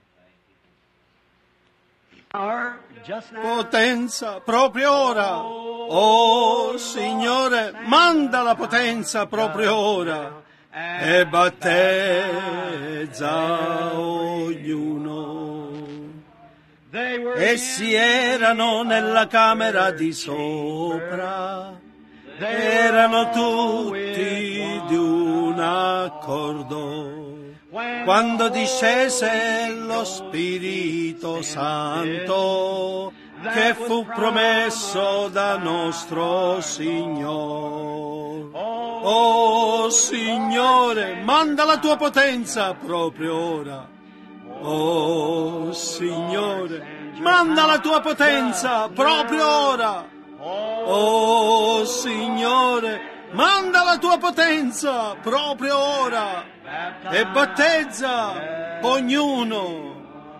S1: Potenza, proprio ora. Oh, Signore, manda la potenza proprio ora e battezza ognuno. Essi erano nella camera di sopra, erano tutti di un accordo. Quando discese lo Spirito Santo, che fu promesso da nostro Signore. Oh Signore, manda la tua potenza proprio ora. Oh Signore, manda la tua potenza proprio ora. Oh Signore, manda la tua potenza proprio ora e battezza ognuno.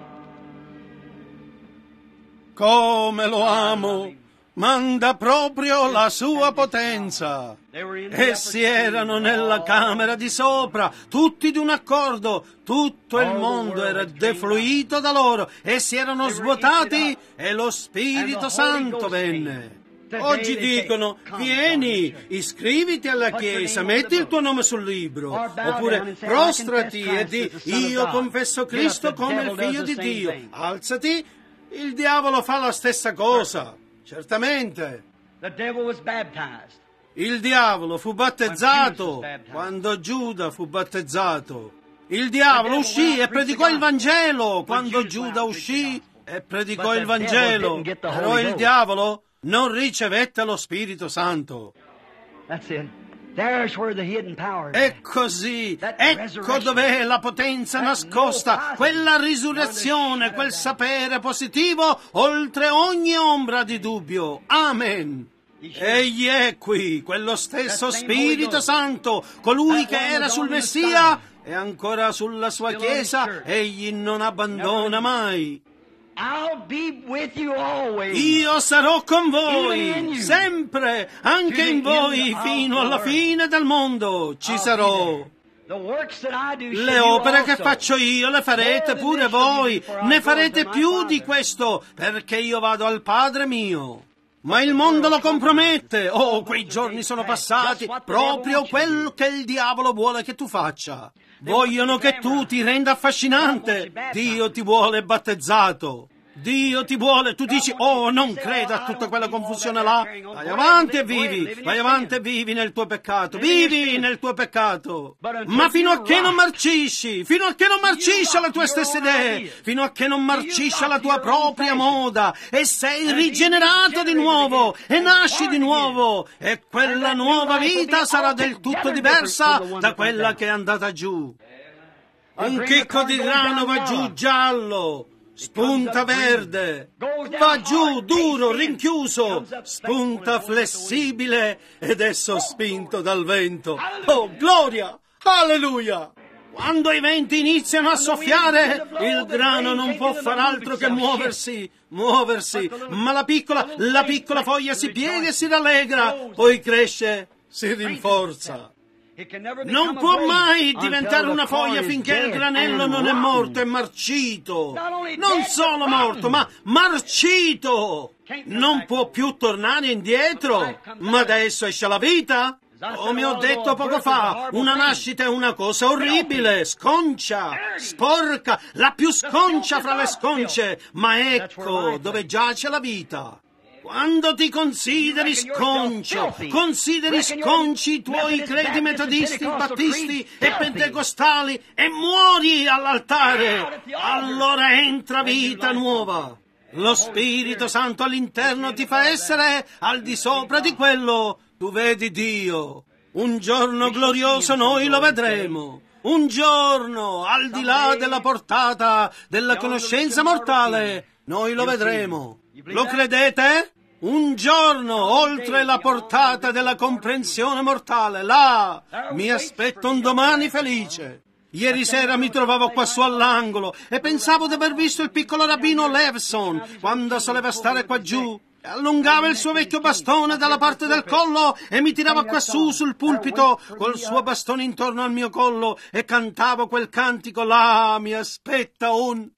S1: Come lo amo, manda proprio la sua potenza. Essi erano nella camera di sopra, tutti di un accordo, tutto il mondo era defluito da loro, essi erano svuotati e lo Spirito Santo venne. Oggi dicono, vieni, iscriviti alla Chiesa, metti il tuo nome sul libro, oppure prostrati e di, io confesso Cristo come il Figlio di Dio, alzati. Il diavolo fa la stessa cosa, certamente. Il diavolo fu battezzato quando Giuda fu battezzato. Il diavolo uscì e predicò il Vangelo quando Giuda uscì e predicò il Vangelo. Però il diavolo non ricevette lo Spirito Santo. E così, ecco dov'è la potenza nascosta, quella risurrezione, quel sapere positivo oltre ogni ombra di dubbio. Amen. Egli è qui, quello stesso Spirito Santo, colui che era sul Messia e ancora sulla sua Chiesa, egli non abbandona mai.
S2: I'll be with you always.
S1: Io sarò con voi, sempre, anche in voi, fino alla fine del mondo ci sarò. Le opere che faccio io le farete pure voi, ne farete più di questo, perché io vado al Padre mio. Ma il mondo lo compromette. Oh, quei giorni sono passati, proprio quello che il diavolo vuole che tu faccia. Vogliono che tu ti renda affascinante. Dio ti vuole battezzato. Dio ti vuole, tu dici, oh, non creda a tutta quella confusione là. Vai avanti e vivi nel tuo peccato, vivi nel tuo peccato. Ma fino a che non marcisci, fino a che non marcisce le tue stesse idee, fino a che non marcisce la tua propria moda, e sei rigenerato di nuovo, e nasci di nuovo, e quella nuova vita sarà del tutto diversa da quella che è andata giù. Un chicco di grano va giù giallo, spunta verde, va giù duro, rinchiuso, spunta flessibile ed è sospinto dal vento. Oh, gloria! Alleluia! Quando i venti iniziano a soffiare, il grano non può far altro che muoversi, ma la piccola foglia si piega e si rallegra, poi cresce, si rinforza. Non può mai diventare una foglia finché il granello non è morto e marcito. Non solo morto, ma marcito. Non può più tornare indietro. Ma adesso esce la vita. Come ho detto poco fa, una nascita è una cosa orribile, sconcia, sporca, la più sconcia fra le sconce. Ma ecco dove giace la vita. Quando ti consideri sconcio, consideri sconci i tuoi credi metodisti, battisti e pentecostali e muori all'altare, allora entra vita nuova. Lo Spirito Santo all'interno ti fa essere al di sopra di quello. Tu vedi Dio. Un giorno glorioso noi lo vedremo. Un giorno, al di là della portata della conoscenza mortale, noi lo vedremo. Lo credete? Un giorno, oltre la portata della comprensione mortale, là mi aspetta un domani felice. Ieri sera mi trovavo quassù all'angolo e pensavo di aver visto il piccolo rabbino Levson quando soleva stare qua giù. Allungava il suo vecchio bastone dalla parte del collo e mi tirava quassù sul pulpito col suo bastone intorno al mio collo e cantavo quel cantico. Là mi aspetta un...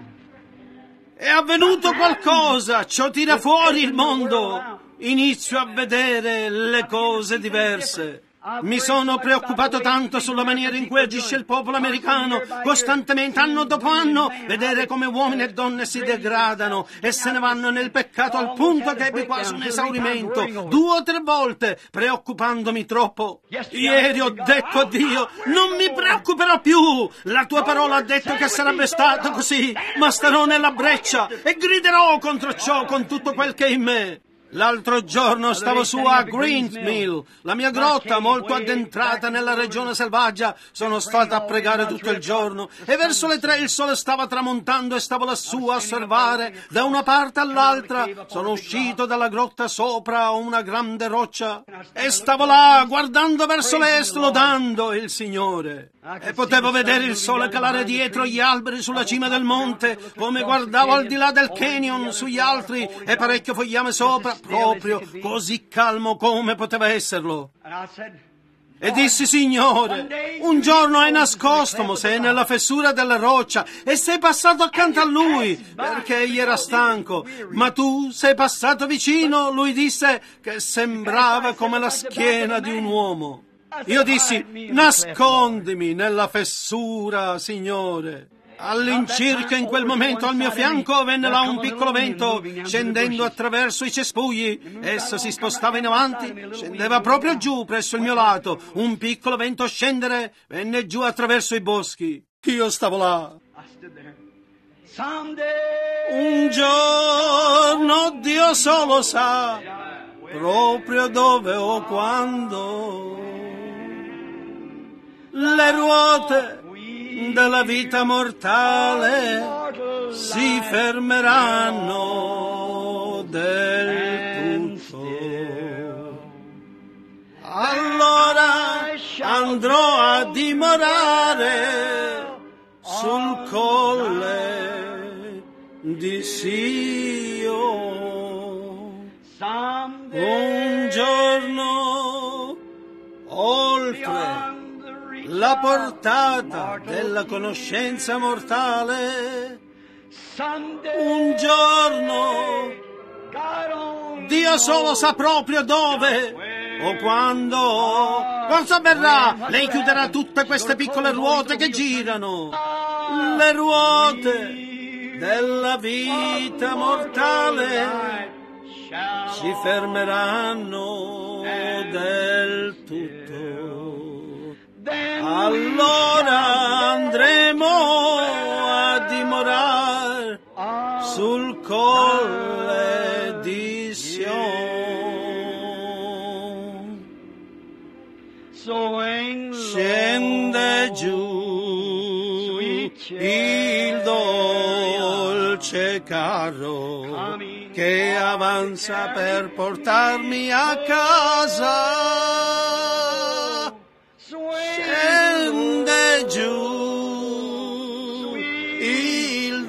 S1: È avvenuto qualcosa, ciò tira fuori il mondo. Inizio a vedere le cose diverse. Mi sono preoccupato tanto sulla maniera in cui agisce il popolo americano, costantemente, anno dopo anno, vedere come uomini e donne si degradano e se ne vanno nel peccato al punto che ebbi quasi un esaurimento, 2 o 3 volte, preoccupandomi troppo. Ieri ho detto a Dio, non mi preoccuperò più, la tua parola ha detto che sarebbe stato così, ma starò nella breccia e griderò contro ciò con tutto quel che è in me. L'altro giorno stavo su a Greenmill, la mia grotta molto addentrata nella regione selvaggia. Sono stato a pregare tutto il giorno e verso le 3 il sole stava tramontando e stavo lassù a osservare da una parte all'altra. Sono uscito dalla grotta sopra una grande roccia e stavo là guardando verso l'est, lodando il Signore. E potevo vedere il sole calare dietro gli alberi sulla cima del monte, come guardavo al di là del canyon sugli altri e parecchio fogliame sopra, proprio così calmo come poteva esserlo. E dissi, Signore, un giorno hai nascosto Mosè nella fessura della roccia e sei passato accanto a lui perché egli era stanco, ma tu sei passato vicino. Lui disse che sembrava come la schiena di un uomo. Io dissi, nascondimi nella fessura, Signore. All'incirca in quel momento al mio fianco venne là un piccolo vento, scendendo attraverso i cespugli. Esso si spostava in avanti, scendeva proprio giù presso il mio lato. Un piccolo vento a scendere venne giù attraverso i boschi. Io stavo là. Un giorno Dio solo sa proprio dove o quando le ruote della vita mortale si fermeranno del tutto. Allora andrò a dimorare sul colle di Sion. Un giorno, oltre la portata della conoscenza mortale, un giorno, Dio solo sa proprio dove o quando, cosa avverrà? Lei chiuderà tutte queste piccole ruote che girano, le ruote della vita mortale si fermeranno del tutto. Allora andremo a dimorare sul colle di Sion. Scende giù il dolce carro che avanza per portarmi a casa. Scende giù il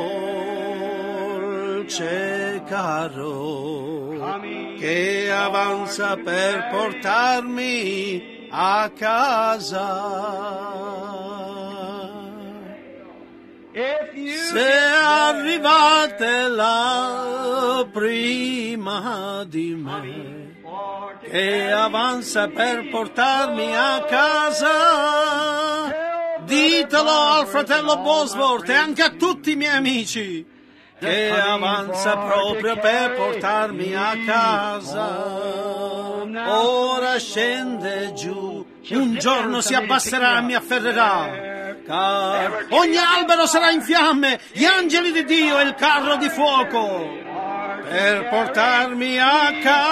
S1: dolce carro che avanza per portarmi a casa. Se arrivate là prima di me, che avanza per portarmi a casa, ditelo al fratello Bosworth e anche a tutti i miei amici, che avanza proprio per portarmi a casa. Ora scende giù, un giorno si abbasserà e mi afferrerà. Ogni albero sarà in fiamme, gli angeli di Dio e il carro di fuoco per portarmi a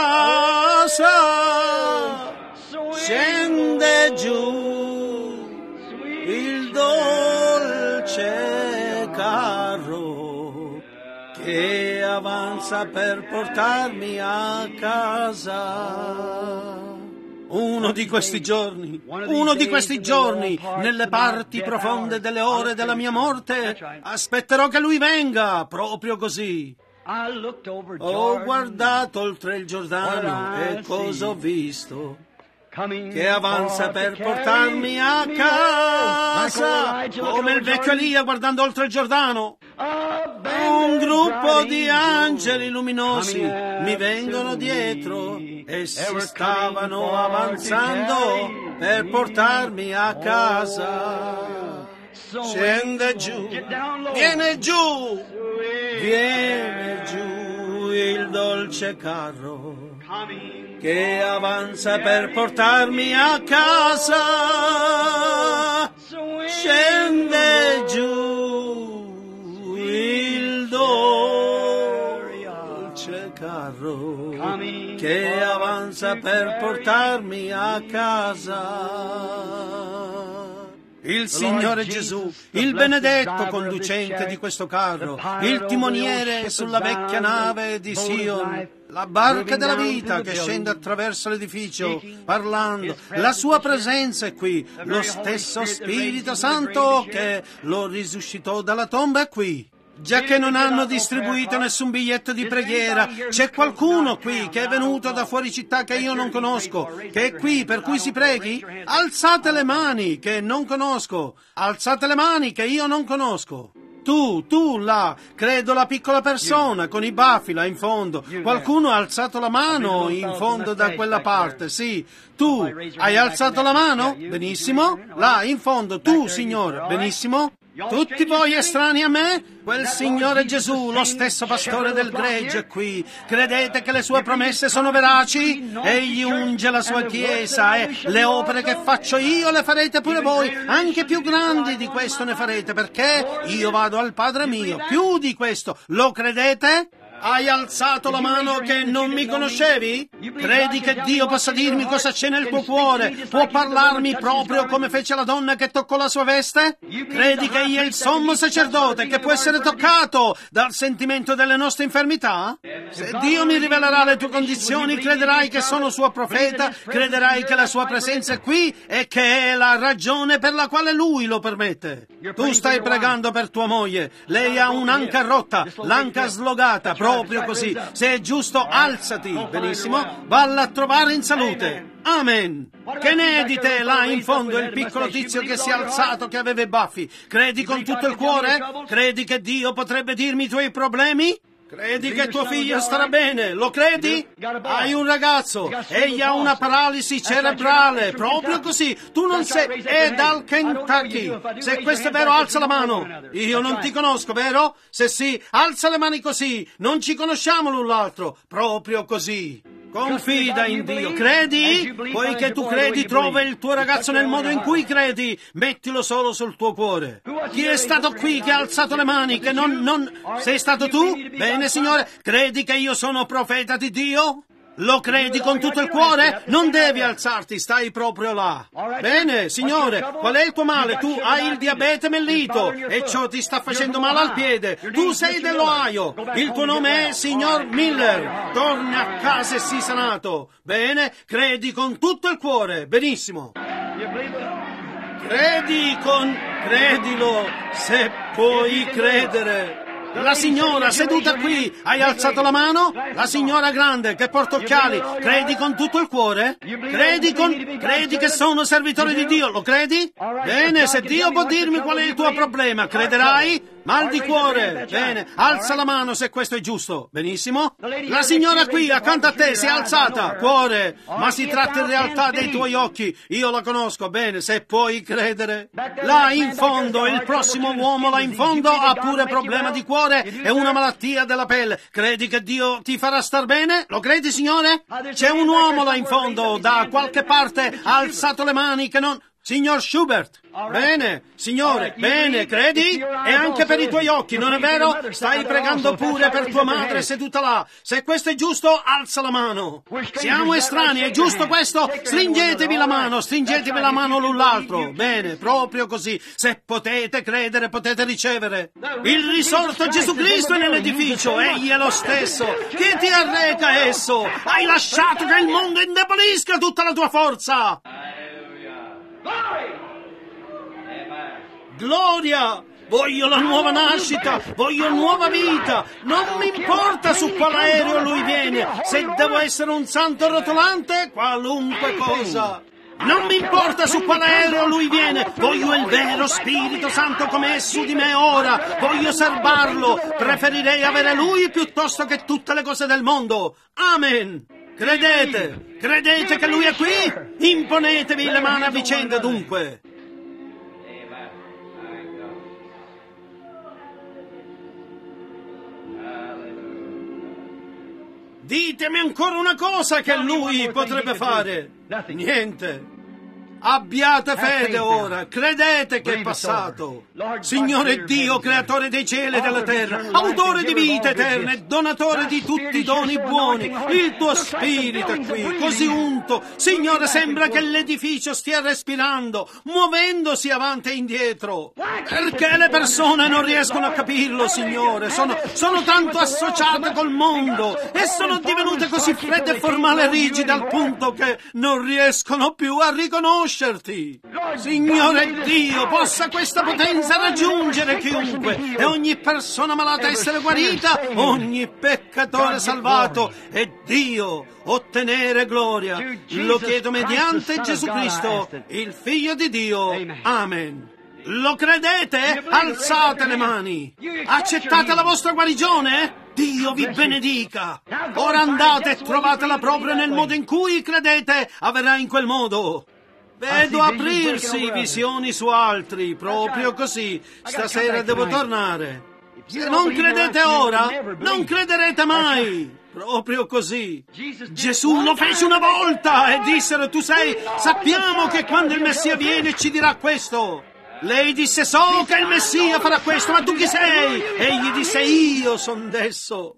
S1: casa. Scende giù il dolce carro che avanza per portarmi a casa. Uno di questi giorni, nelle parti profonde delle ore della mia morte, aspetterò che lui venga, proprio così. Ho guardato oltre il Giordano e cosa ho visto? Che avanza per portarmi a casa, come il vecchio Elia guardando oltre il Giordano. Un gruppo di angeli luminosi mi vengono dietro e si stavano avanzando per portarmi a casa. Scende giù, viene giù il dolce carro che avanza per portarmi a casa. Scende giù il dolce carro che avanza per portarmi a casa. Il Signore Gesù, il benedetto conducente di questo carro, il timoniere sulla vecchia nave di Sion, la barca della vita che scende attraverso l'edificio parlando, la sua presenza è qui, lo stesso Spirito Santo che lo risuscitò dalla tomba è qui. Già che non hanno distribuito nessun biglietto di preghiera, c'è qualcuno qui che è venuto da fuori città che io non conosco, che è qui per cui si preghi? Alzate le mani che non conosco, alzate le mani che io non conosco. Tu là, credo la piccola persona con i baffi là in fondo. Qualcuno ha alzato la mano in fondo da quella parte, sì. Tu hai alzato la mano? Benissimo. Là in fondo, tu Signore, benissimo. Tutti voi estranei a me? Quel Signore Gesù, lo stesso pastore del gregge è qui. Credete che le sue promesse sono veraci? Egli unge la sua Chiesa e le opere che faccio io le farete pure voi. Anche più grandi di questo ne farete, perché io vado al Padre mio. Più di questo, lo credete? Hai alzato la mano che non mi conoscevi? Credi che Dio possa dirmi cosa c'è nel tuo cuore? Può parlarmi proprio come fece la donna che toccò la sua veste? Credi che egli è il sommo sacerdote che può essere toccato dal sentimento delle nostre infermità? Se Dio mi rivelerà le tue condizioni, crederai che sono suo profeta, crederai che la sua presenza è qui e che è la ragione per la quale Lui lo permette. Tu stai pregando per tua moglie, lei ha un'anca rotta, l'anca slogata, proprio così. Se è giusto, alzati, benissimo, valla a trovare in salute. Amen. Che ne è di te là in fondo il piccolo tizio che si è alzato, che aveva i baffi? Credi con tutto il cuore? Credi che Dio potrebbe dirmi i tuoi problemi? Credi che tuo figlio starà bene? Lo credi? Hai un ragazzo, egli ha una paralisi cerebrale, proprio così. Tu non sei... è dal Kentucky. Se questo è vero, alza la mano. Io non ti conosco, vero? Se sì, alza le mani così. Non ci conosciamo l'un l'altro. Proprio così. Confida in Dio. Credi? Poiché tu credi, trova il tuo ragazzo nel modo in cui credi. Mettilo solo sul tuo cuore. Chi è stato qui che ha alzato le mani? Che non... Sei stato tu? Bene, Signore. Credi che io sono profeta di Dio? Lo credi con tutto il cuore? Non devi alzarti, stai proprio là. Bene, Signore, qual è il tuo male? Tu hai il diabete mellito e ciò ti sta facendo male al piede. Tu sei dell'Ohio. Il tuo nome è Signor Miller. Torni a casa e sii sanato. Bene, credi con tutto il cuore. Benissimo. Credilo, se puoi credere. La signora seduta qui, hai alzato la mano? La signora grande che porta occhiali, credi con tutto il cuore? Credi che sono servitore di Dio, lo credi? Bene, se Dio può dirmi qual è il tuo problema, crederai? Mal di cuore, bene, alza la mano se questo è giusto, benissimo. La signora qui accanto a te si è alzata, cuore, ma si tratta in realtà dei tuoi occhi, io la conosco, bene, se puoi credere. Là in fondo, il prossimo uomo là in fondo ha pure problema di cuore e una malattia della pelle. Credi che Dio ti farà star bene? Lo credi, Signore? C'è un uomo là in fondo, da qualche parte, ha alzato le mani che non... Signor Schubert, bene, Signore, bene, credi? E anche per i tuoi occhi, non è vero? Stai pregando pure per tua madre seduta là. Se questo è giusto, alza la mano. Siamo estranei, è giusto questo? Stringetevi la mano l'un l'altro. Bene, proprio così. Se potete credere, potete ricevere. Il risorto Gesù Cristo è nell'edificio, egli è lo stesso. Chi ti arreca esso? Hai lasciato che il mondo indebolisca tutta la tua forza. Gloria! Voglio la nuova nascita, voglio nuova vita. Non mi importa su quale aereo lui viene. Se devo essere un santo rotolante, qualunque cosa. Non mi importa su quale aereo lui viene. Voglio il vero Spirito Santo come è su di me ora. Voglio serbarlo. Preferirei avere lui piuttosto che tutte le cose del mondo. Amen. Credete che lui è qui? Imponetevi le mani a vicenda dunque. Ditemi ancora una cosa che lui potrebbe fare. Niente. Abbiate fede ora, credete che è passato. Signore Dio, creatore dei cieli e della terra, autore di vita eterna e donatore di tutti i doni buoni, il tuo spirito è qui, così unto. Signore, sembra che l'edificio stia respirando, muovendosi avanti e indietro. Perché le persone non riescono a capirlo, Signore? Sono tanto associate col mondo e sono divenute così fredde e formali e rigide al punto che non riescono più a riconoscerti. Signore Dio, possa questa potenza raggiungere chiunque e ogni persona malata essere guarita, ogni peccatore salvato e Dio ottenere gloria. Lo chiedo mediante Gesù Cristo, il Figlio di Dio. Amen. Lo credete? Alzate le mani. Accettate la vostra guarigione? Dio vi benedica. Ora andate e trovatela proprio nel modo in cui credete avverrà in quel modo. Vedo aprirsi visioni su altri, proprio così. Stasera devo tornare. Se non credete ora, non crederete mai. Proprio così. Gesù lo fece una volta e dissero: tu sei, sappiamo che quando il Messia viene ci dirà questo. Lei disse: so che il Messia farà questo, ma tu chi sei? Egli disse: io son d'esso.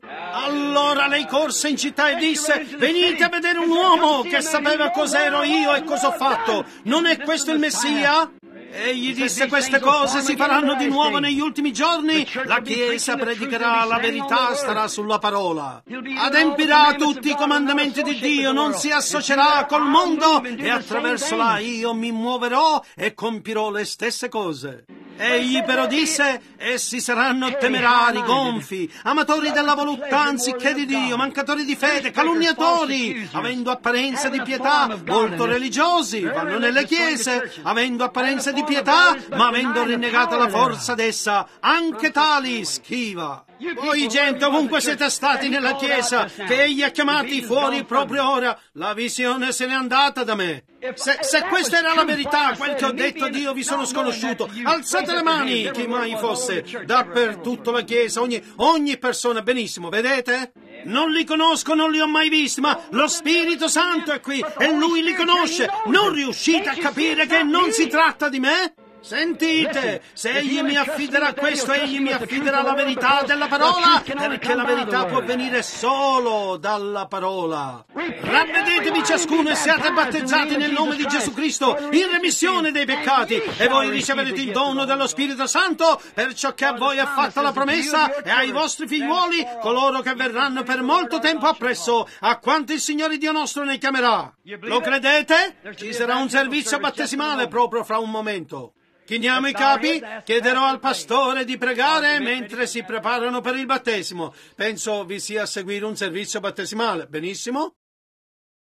S1: Allora lei corse in città e disse: venite a vedere un uomo che sapeva cos'ero io e cosa ho fatto. Non è questo il Messia? Egli disse: queste cose si faranno di nuovo negli ultimi giorni. La Chiesa predicherà la verità, starà sulla parola. Adempirà tutti i comandamenti di Dio, non si associerà col mondo e attraverso là io mi muoverò e compirò le stesse cose. Egli però disse: essi saranno temerari, gonfi, amatori della voluttà anziché di Dio, mancatori di fede, calunniatori, avendo apparenza di pietà, molto religiosi, vanno nelle chiese, avendo apparenza di pietà, ma avendo rinnegata la forza d'essa, anche tali schiva. Voi gente, ovunque siete stati nella Chiesa, che egli ha chiamati fuori proprio ora, la visione se n'è andata da me. Se questa era la verità, quel che ho detto ad Dio vi sono sconosciuto, alzate le mani, chi mai fosse, dappertutto la Chiesa, ogni persona, benissimo, vedete? Non li conosco, non li ho mai visti, ma lo Spirito Santo è qui e Lui li conosce. Non riuscite a capire che non si tratta di me? Sentite, se egli mi affiderà questo, egli mi affiderà la verità della parola, perché la verità può venire solo dalla parola. Ravvedetevi ciascuno e siate battezzati nel nome di Gesù Cristo in remissione dei peccati e voi riceverete il dono dello Spirito Santo, perciò che a voi è fatta la promessa e ai vostri figliuoli, coloro che verranno per molto tempo appresso, a quanti il Signore Dio nostro ne chiamerà. Lo credete? Ci sarà un servizio battesimale proprio fra un momento. Chiniamo i capi, chiederò al pastore di pregare mentre si preparano per il battesimo. Penso vi sia a seguire un servizio battesimale. Benissimo?